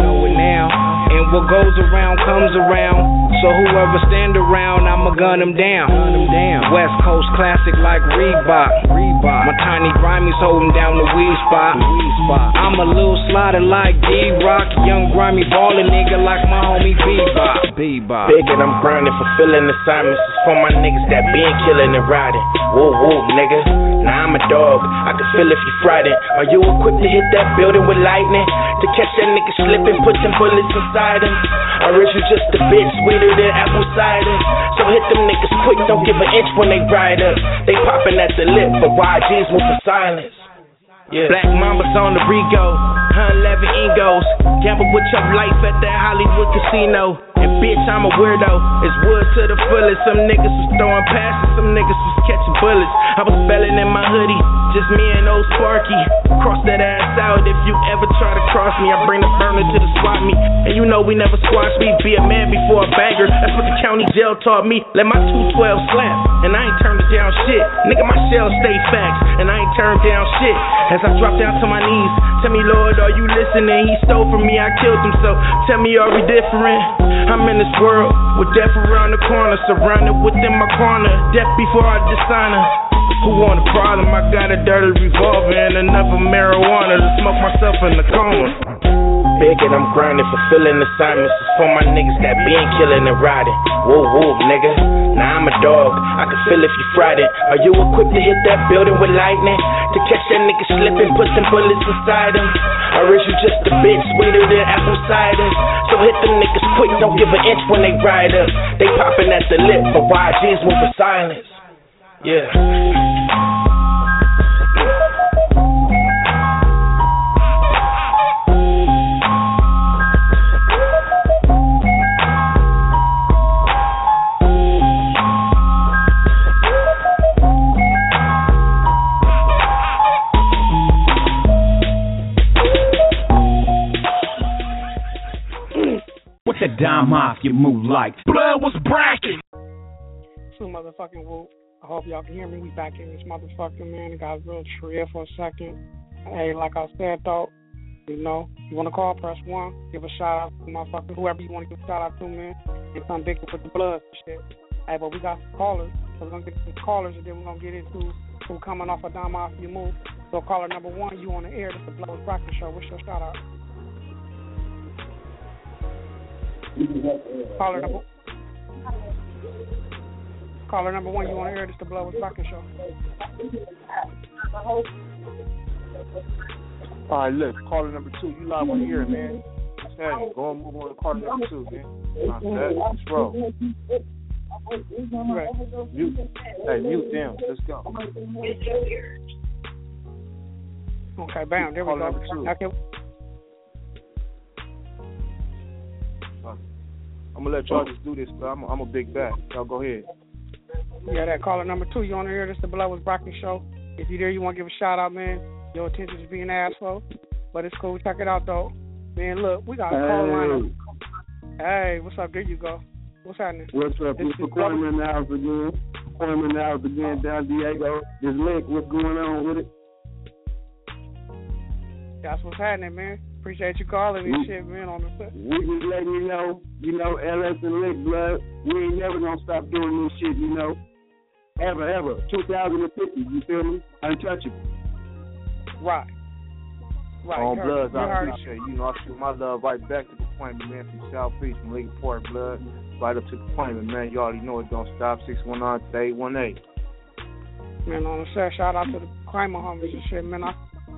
Speaker 6: And what goes around comes around. So whoever stand around, I'ma gun him down. West Coast classic like Reebok. My tiny Grimey's holding down the weed spot. I'm a little slider like D-Rock. Young grimy ballin' nigga like my homie Bebop.
Speaker 1: Big and I'm grinding, fulfilling assignments. It's for my niggas that been killing and riding. Woo woo, nigga. Now I'm a dog. I can feel if you frightened. Are you equipped to hit that building with lightning? To catch that nigga slipping, put them bullets inside him. Or is you just a bitch sweeter than apple cider? So hit them niggas quick, don't give an inch when they ride up. They popping at the lip, but YG's move for silence. Yeah. Black Mambas on the Rego, 111 Ingos. Gamble with your life at that Hollywood casino. And bitch, I'm a weirdo. It's wood to the fullest. Some niggas was throwing passes, some niggas was catching bullets. I was spelling in my hoodie, just me and old Sparky. Cross that ass out if you ever try to cross me. I bring the burner to the swap me. And you know we never squash me. Be a man before a banger. That's what the county jail taught me. Let my 212 slap, and I ain't turned it down shit. Nigga, my shell stay facts, and I ain't turned down shit. As I drop down to my knees, tell me, Lord, are you listening? He stole from me, I killed him, so tell me, are we different? I'm in this world with death around the corner, surrounded within my corner, death before I dishonor. Who want a problem? I got a dirty revolver and enough of marijuana to smoke myself in the coma. Big and I'm grinding, fulfilling assignments. It's for my niggas that been killing and riding. Woo woo, nigga. Now I'm a dog. I can feel if you frightened. Are you equipped to hit that building with lightning? To catch that nigga slipping, put some bullets inside him. Or is you just a bitch sweeter than apple cider? So hit them niggas quick, don't give an inch when they ride up. They popping at the lip, but YG's move for silence. Yeah.
Speaker 8: What the Dime Mafia move like? Blood was bracket.
Speaker 3: So motherfucking whoop. I hope y'all can hear me. We back in this motherfucker, man. It got real trill for a second. Hey, like I said, though, you know, you want to call, press 1. Give a shout out to motherfucker, whoever you want to give a shout out to, man. Get some big with the blood and shit. Hey, but we got some callers. So we're going to get some callers, and then we're going to get into who coming off of Dime Mafia move. So caller number 1, you on the air. This is the Blood with Bracket Show. What's your shout out? Caller number 1, you want to hear this? The Blood with Bracket Show.
Speaker 9: All right, look, caller number 2, you live on here, man. Hey, go and move on to caller number 2, man. Let's roll. Right. Mute. Hey, mute them. Let's go.
Speaker 3: Okay, bam. There we
Speaker 9: caller
Speaker 3: go.
Speaker 9: Number 2.
Speaker 3: Okay.
Speaker 9: I'm gonna let y'all just do this, but I'm a big bat. Y'all go ahead.
Speaker 3: Yeah, that caller number 2, you want to hear this? The Blood with Bracket Show. If you're there, you want to give a shout out, man. Your attention is being asked for, but it's cool. Check it out, though. Man, look, we got a call line. Hey, what's up? There you go. What's happening?
Speaker 18: What's up? It's the Quantum in the house again. Quantum in the house again, down Diego. This Lick, what's going on with it?
Speaker 3: That's what's happening, man. Appreciate you calling this shit, man, on the set.
Speaker 18: We just letting you know, LS and Lick, blood. We ain't never gonna stop doing this shit, you know. Ever. 2050, you feel me? Untouchable.
Speaker 3: Right.
Speaker 9: On Bloods, I appreciate you. I shoot my love right back to the appointment, man, from Southeast, from Lincoln Park, blood. Right up to the appointment, man. You already know it don't stop. 619-818.
Speaker 3: Man, on the set, shout out to the Kramer homies and shit, man.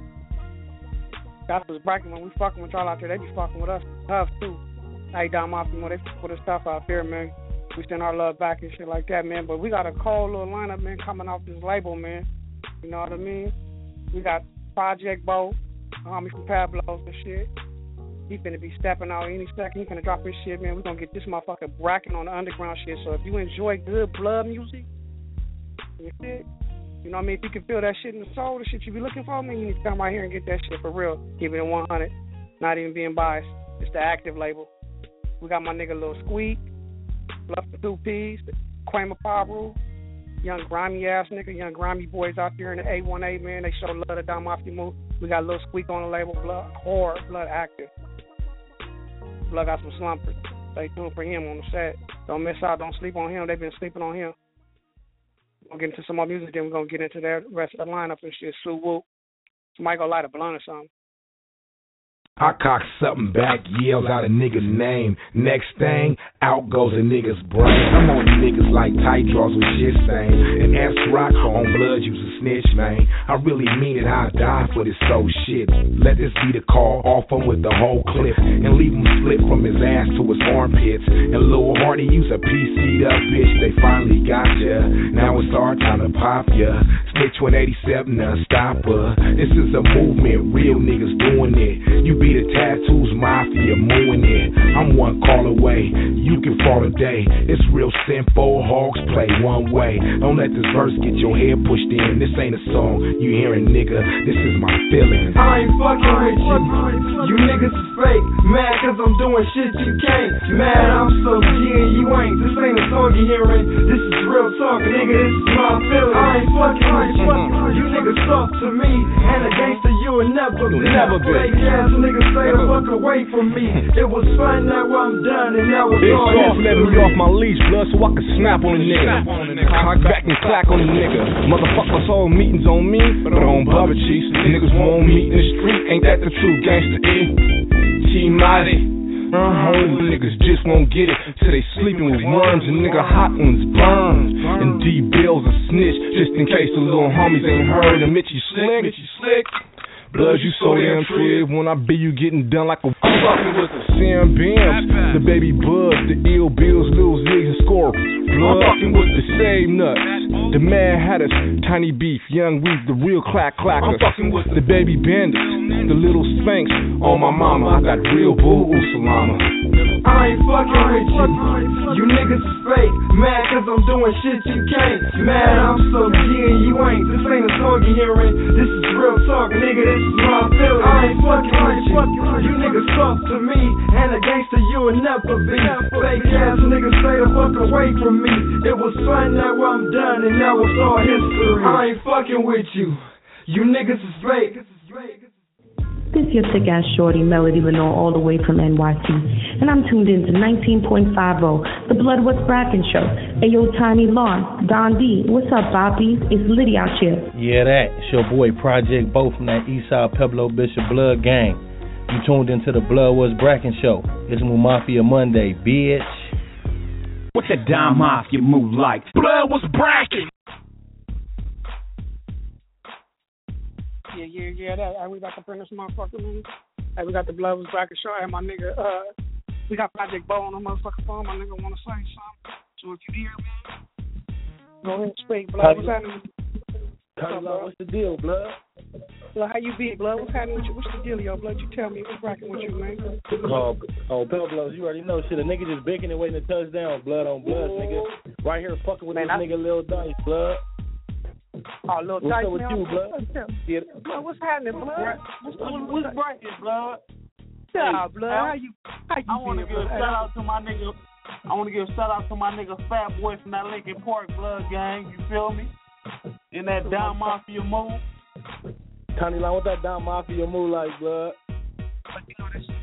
Speaker 3: That's what's bracket when we fucking with y'all out there. They be fucking with us tough too. Hey, Don Mafia, they put the stuff out there, man. We send our love back and shit like that, man. But we got a cold little lineup, man, coming off this label, man. You know what I mean? We got Project Bo, homie from Pablo's and shit. He finna be stepping out any second. He finna drop his shit, man. We gonna get this motherfucker bracket on the underground shit. So if you enjoy good blood music, you know what I mean? If you can feel that shit in the soul, the shit you be looking for, man, you need to come right here and get that shit for real. Keeping it 100, not even being biased. It's the active label. We got my nigga Lil Squeak, Bluff the 2 Ps, Kramer Paru, young grimy ass nigga, young grimy boys out there in the A1A, man. They show love to Don Mafia move. We got Lil Squeak on the label, Blood active. Blood got some slumpers. Stay tuned for him on the set. Don't miss out. Don't sleep on him. They've been sleeping on him. We're going to get into some more music, then we're going to get into the rest of the lineup and shit. Sue Whoop. Somebody go light a blunt or something.
Speaker 4: I cock something back, yells out a nigga's name. Next thing, out goes a nigga's brain. I'm on you niggas like tight draws with shit stain. And S-Rock on blood, you's a snitch, man. I really mean it, I die for this so shit. Let this be the call, off him with the whole clip. And leave him slip from his ass to his armpits. And Lil Hardy, you's a PC'd up bitch, they finally got ya. Now it's our time to pop ya. Snitch 187, stopper. This is a movement, real niggas doing it. You be the tattoos mafia mooing it. I'm one call away, you can fall today. It's real simple, hogs play one way. Don't let this verse get your head pushed in. This ain't a song you hearing, nigga. This is my feelings.
Speaker 2: I ain't fucking with you. You niggas is fake. Mad cause I'm doing shit you can't. Mad I'm so gear you ain't. This ain't a song you hearing. This is real talk, nigga. This is my feelings. I ain't fucking with you. You niggas soft to me. And a gangster you will never be. Fake ass niggas say the fuck away from me. It was fun, now I'm done, and now it's all
Speaker 4: history. Let me off my leash, blood, so I can snap on a nigga. Cock back and clack on a nigga. Motherfuckers all meetings on me, but on Bubba Cheeks. Niggas won't meet in the street, ain't that the true gangster T-Mighty. Niggas just won't get it till they sleeping with worms and nigga hot ones burn. And D-Bill's a snitch, just in case the little homies ain't heard. And Mitchie Slick. Blood, you so damn crib when I be you getting done like a fucking with the Sam Bams, the Baby Buds, the Ill Bills, Lil Zigs, and Scorpions. Blood, fucking with the same nuts, the Mad Hatters, Tiny Beef, Young Weave, the real clackers. I'm fucking with the Baby Bandits, the Little Spanks. On my mama, I got real boo salama.
Speaker 2: I ain't fucking with you. You niggas is fake. Mad cause I'm doing shit you can't. Mad I'm so gear you ain't. This ain't a song you hearing. This is real talk, nigga. This is my feelings. I ain't fucking with you. You niggas soft to me. And a gangster you will never be. Fake ass niggas stay the fuck away from me. It was fun, now I'm done, and now it's all history. I ain't fucking with you. You niggas is fake.
Speaker 22: This your thick ass shorty, Melody Lenore, all the way from NYC. And I'm tuned in to 19.50, the Blood What's Bracken Show. Hey, yo, Tiny Lawn, Don D, what's up, Boppies? It's Liddy out here.
Speaker 23: Yeah, that. It's your boy, Project Bo from that Eastside Pueblo Bishop Blood Gang. You tuned into the Blood What's Bracken Show. It's Moo Mafia Monday, bitch.
Speaker 8: What's that Don Mafia move like?
Speaker 5: Blood What's Bracken.
Speaker 3: Yeah, that. Hey, we about to bring this motherfucker, man. Hey, we got the Blood What's Bracken Show. Hey, my nigga, we got Project Bo on the motherfucking phone. My nigga want to say something. So if you hear me, go ahead and speak, Blood. What's happening?
Speaker 23: What's the deal, Blood?
Speaker 3: Blood, how you be, Blood? What's happening with you? What's the deal, yo, Blood? You tell me what's rocking with you, man.
Speaker 23: Oh, Pueblos, you already know shit. A nigga just baking and waiting to touch down. Blood on blood, nigga. Right here fucking with this nigga Lil Dice, Blood.
Speaker 3: Oh, Lil
Speaker 23: Dice. What's up with you,
Speaker 3: Blood?
Speaker 23: Yeah.
Speaker 3: Blood, what's happening, Blood?
Speaker 23: What's bracket, Blood?
Speaker 3: Yeah, Blood. How you
Speaker 24: I want to give a shout out to my nigga. I want to give a shout out to my nigga Fat Boy from that Lincoln Park Blood Gang. You feel me? In that Don Mafia move.
Speaker 23: Tiny Line, what that Don Mafia move like, Blood?
Speaker 3: But you know, this is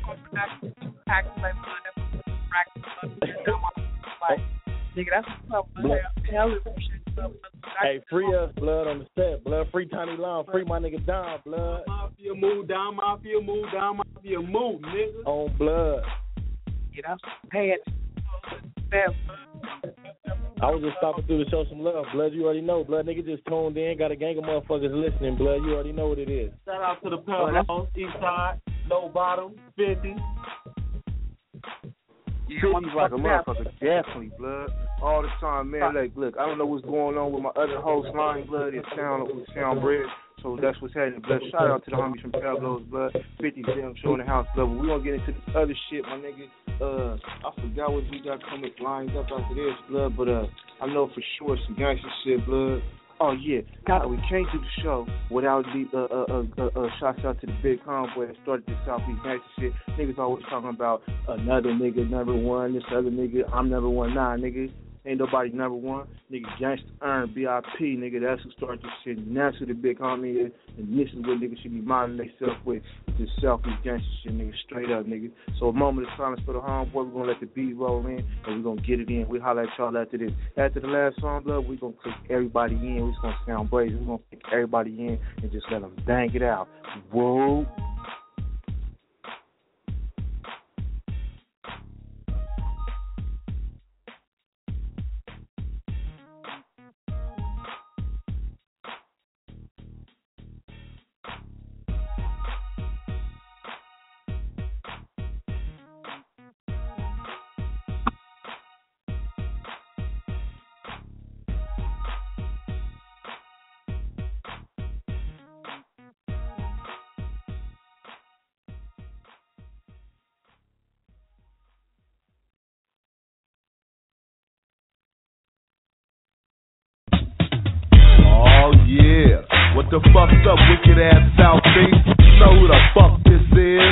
Speaker 3: nigga, that's what's up,
Speaker 23: Hey, free us, Blood, on the set. Blood, free Tiny Line, free my nigga Don, Blood.
Speaker 24: Mafia move, Don Mafia move, Don Mafia move, nigga.
Speaker 23: On Blood.
Speaker 3: Yeah, that's hey,
Speaker 23: I was just stopping through to show some love, blood. You already know, blood. Nigga just tuned in, got a gang of motherfuckers listening, blood. You already know what it is.
Speaker 24: Shout out to the Pelham, East Side, Low Bottom, 50.
Speaker 9: Yeah, he's like a motherfucker, definitely, blood. All the time, man. Like, look, I don't know what's going on with my other host line, blood. It's sound bread. So that's what's happening, blood. Shout out to the homies from Pablo's, blood. 50 Jim showing the house level. We're gonna get into this other shit, my nigga. I forgot what we got coming lined up after this, blood, but I know for sure some gangster shit, blood. Oh yeah, we can't do the show without the shouts out to the big homeboy that started this Southeast gangster shit. Niggas always talking about another nigga number one, this other nigga, I'm number one. Nah, nigga, ain't nobody number one. Nigga, Gangsta Earn, BIP, nigga, that's who started this shit. And that's who the big homie is. And this is what niggas should be minding themselves with. This Southeast gangster shit, nigga, straight up, nigga. So a moment of silence for the homeboy. We're going to let the beat roll in, and we're going to get it in. We'll holler at y'all after this. After the last song, blood, we're going to click everybody in. We're just going to sound brazen. We're going to click everybody in and just let them bang it out. Whoa.
Speaker 7: What the fuck's up, wicked ass Southeast? You know who the fuck this is?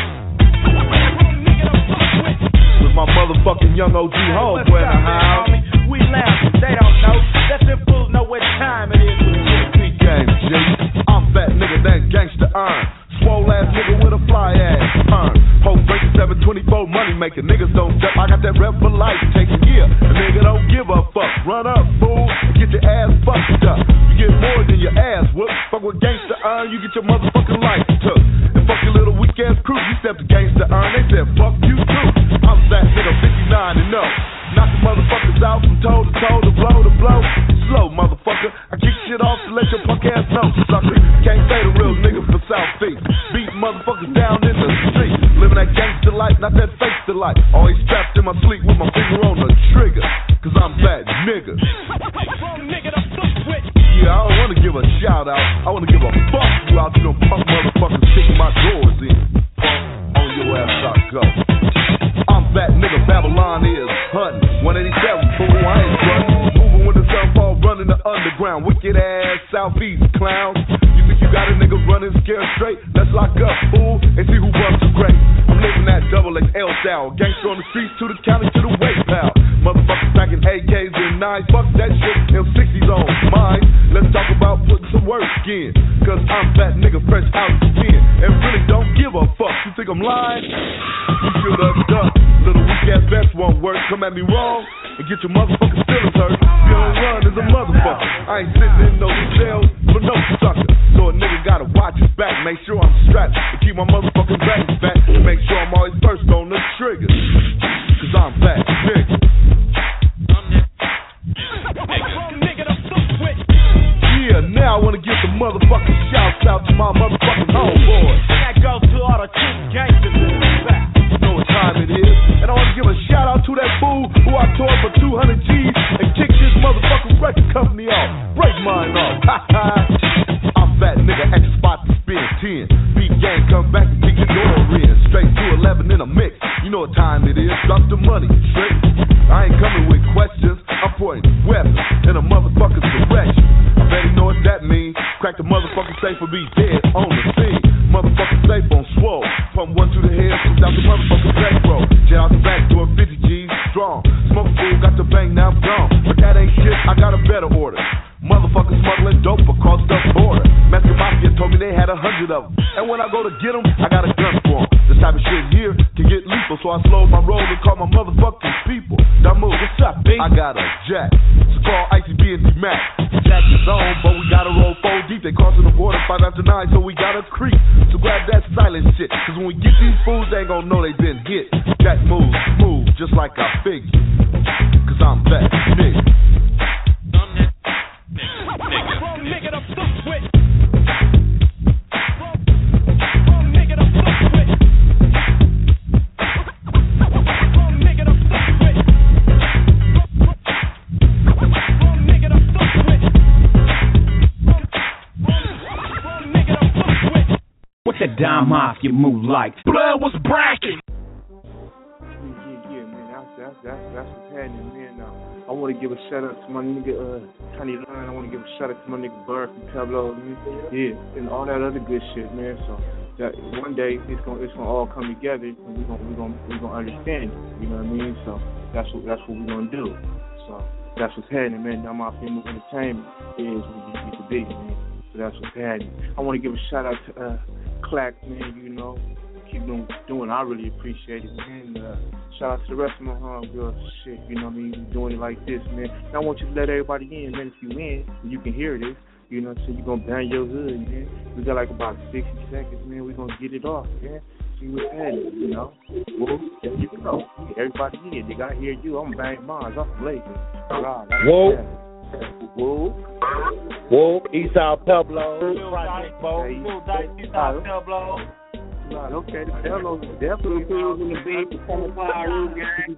Speaker 7: With my motherfucking young OG homeboy in the house.
Speaker 6: We laughing, they don't know. Let them fools know what time it is.
Speaker 7: Big game, G. I'm fat nigga, that Gangsta Earn. Swole ass nigga with a fly ass turn. Poke breaking 724 money making niggas don't step. I got that rep for life, take a year. A nigga don't give a fuck. Run up, fool, and get your ass fucked up. You get more than your ass whooped. Fuck with Gangsta Earn, you get your motherfucking life took. And fuck your little weak ass crew, you step to Gangsta Earn, they said fuck you too. I'm that nigga 59 and no. Knock the motherfuckers out from toe to toe, to blow to blow. Slow, motherfucker. I kick shit off to let your punk ass know, sucker. Can't say the real nigga for Southeast. Beat motherfuckers down in the street. Living that gangster life, not that fake life. Always strapped in my sleep with my finger on the trigger. Cause I'm that nigga. Yeah, I don't wanna give a shout out. I wanna give a fuck you out to them punk motherfuckers kicking my doors in. On your ass I go. I'm that nigga Babylon is hunting. 187, fool, I ain't running. Moving when the sun fall, running the underground. Wicked ass Southeast clowns. You think you got a nigga running scared straight? Let's lock up, fool, and see who runs the great. I'm living that double XL style. Gangster on the streets to the county to the way, pal. Motherfuckers packing AKs and 9s. Fuck that shit, M60s on mine. Let's talk about putting some work in. Cause I'm that nigga fresh out of the pen. And really don't give a fuck. You think I'm lying? You should have ducked. Little weak ass vest won't work. Come at me wrong and get your motherfucking feelings hurt. You don't run as a motherfucker. I ain't sitting in no cells for no sucker. So a nigga gotta watch his back. Make sure I'm strapped and keep my motherfucking back fat. And make sure I'm always first on the trigger. Cause I'm that nigga. Yeah, now I wanna give the motherfucking shouts out to my motherfucking homeboys.
Speaker 6: That goes to all the true gangsters in the back.
Speaker 7: You know what time it is. And I wanna give a shout out to that fool who I tore for 200 G's and kicked his motherfucking record company off. Break mine off. Ha ha. I'm that nigga X spot to spin 10. Beat gang, come back and kick your door in. Straight to 11 in a mix. You know what time it is. Drop the money, straight. I ain't coming with questions. I'm pointing weapons in a motherfucker's direction. I bet you know what that means. Crack the motherfucking safe or be dead on the scene. Motherfucking safe on swole. Pump one to the head, shoot out the motherfucking back row. Jet out the back door, 50 G's strong. Smoke fool, got the bang, now I'm gone. But that ain't shit, I got a better order. Motherfuckers smuggling dope across the border. Mexican Mafia told me they had 100 of them. And when I go to get them, I got a gun for them. This type of shit here can get lethal, so I slowed my roll and called my motherfucking people. Damu, what's up, B? I got a jack. It's called ICB and D-Mac. Jack is on, but we gotta roll 4 deep. They crossing the border 5 after 9, so we gotta creep. So grab that silent shit, cause when we get these fools, they ain't gonna know they been hit. Jack moves, just like I figured. Cause I'm that nigga.
Speaker 8: that Dime Mafia move like? Blood was bracking.
Speaker 9: Yeah, man. That's what's happening, man. I want to give a shout out to my nigga Tiny Line. I want to give a shout out to my nigga Bird from Pablo. Yeah, and all that other good shit, man. So that one day it's gonna all come together, and we gonna understand it. You know what I mean? So that's what we're gonna do. So that's what's happening, man. Now my family entertainment is what we need to be, man. So that's what's happening. I want to give a shout out to Clack, man. You know, keep doing. I really appreciate it, man. Shout out to the rest of my homegirls, shit. You know what I mean? Doing it like this, man. And I want you to let everybody in, man. If you in, you can hear this. You know what I'm saying? You're gonna bang your hood, man. We got like about 60 seconds, man. We're gonna get it off, man. See what's happening, you know? Well, there you go. Everybody in, they gotta hear you. I'm bang mine. I'm blazing.
Speaker 10: Whoa. Whoa. Eastside Pablo. Project Bo.
Speaker 24: Eastside Pablo.
Speaker 9: Okay, the Pablo definitely feels in the big performance gang.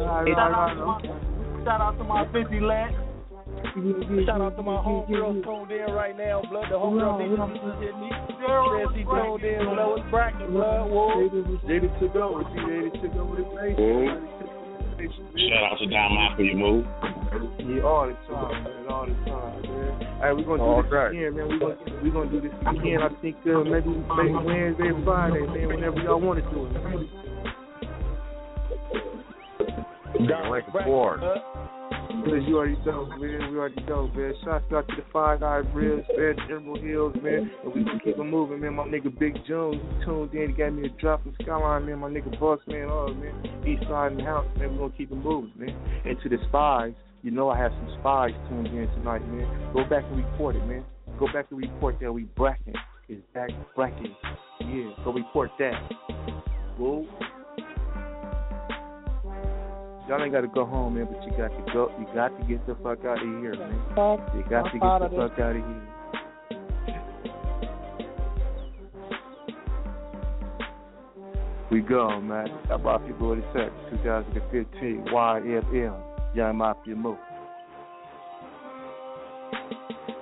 Speaker 24: Shout out to my 50 lads. Shout out to my homegirls tuned in right now. Blood, the homegirl Tracy tuned in. Blood was bracking. Blood, whoa.
Speaker 9: Ready to go. She ready to go with the
Speaker 12: Shout out to Dime Mafia move.
Speaker 9: Yeah, all the time, man. Hey, we're gonna do this again, man. We're gonna do this again. I think maybe Wednesday, Friday, man. Whenever y'all want to do it.
Speaker 10: Looking forward.
Speaker 9: Because you already know, man. We already know, man. Shout out to the Five Eye Bridge, man. Emerald Hills, man. And we can keep it moving, man. My nigga Big Jones, he tuned in. He got me a drop from Skyline, man. My nigga Boss, man. Oh, man. East side in the house, man. We're going to keep it moving, man. And to the spies, you know I have some spies tuned in tonight, man. Go back and report it, man. Go back and report that we bracking. It's back bracking. Yeah, go report that. Whoa. Y'all ain't got to go home, man, but you got to go. You got to get the fuck out of here, man. You got to get the fuck out of here. We go, man. That Mafia Boy the Set, 2015, YFM, Young Mafia Move.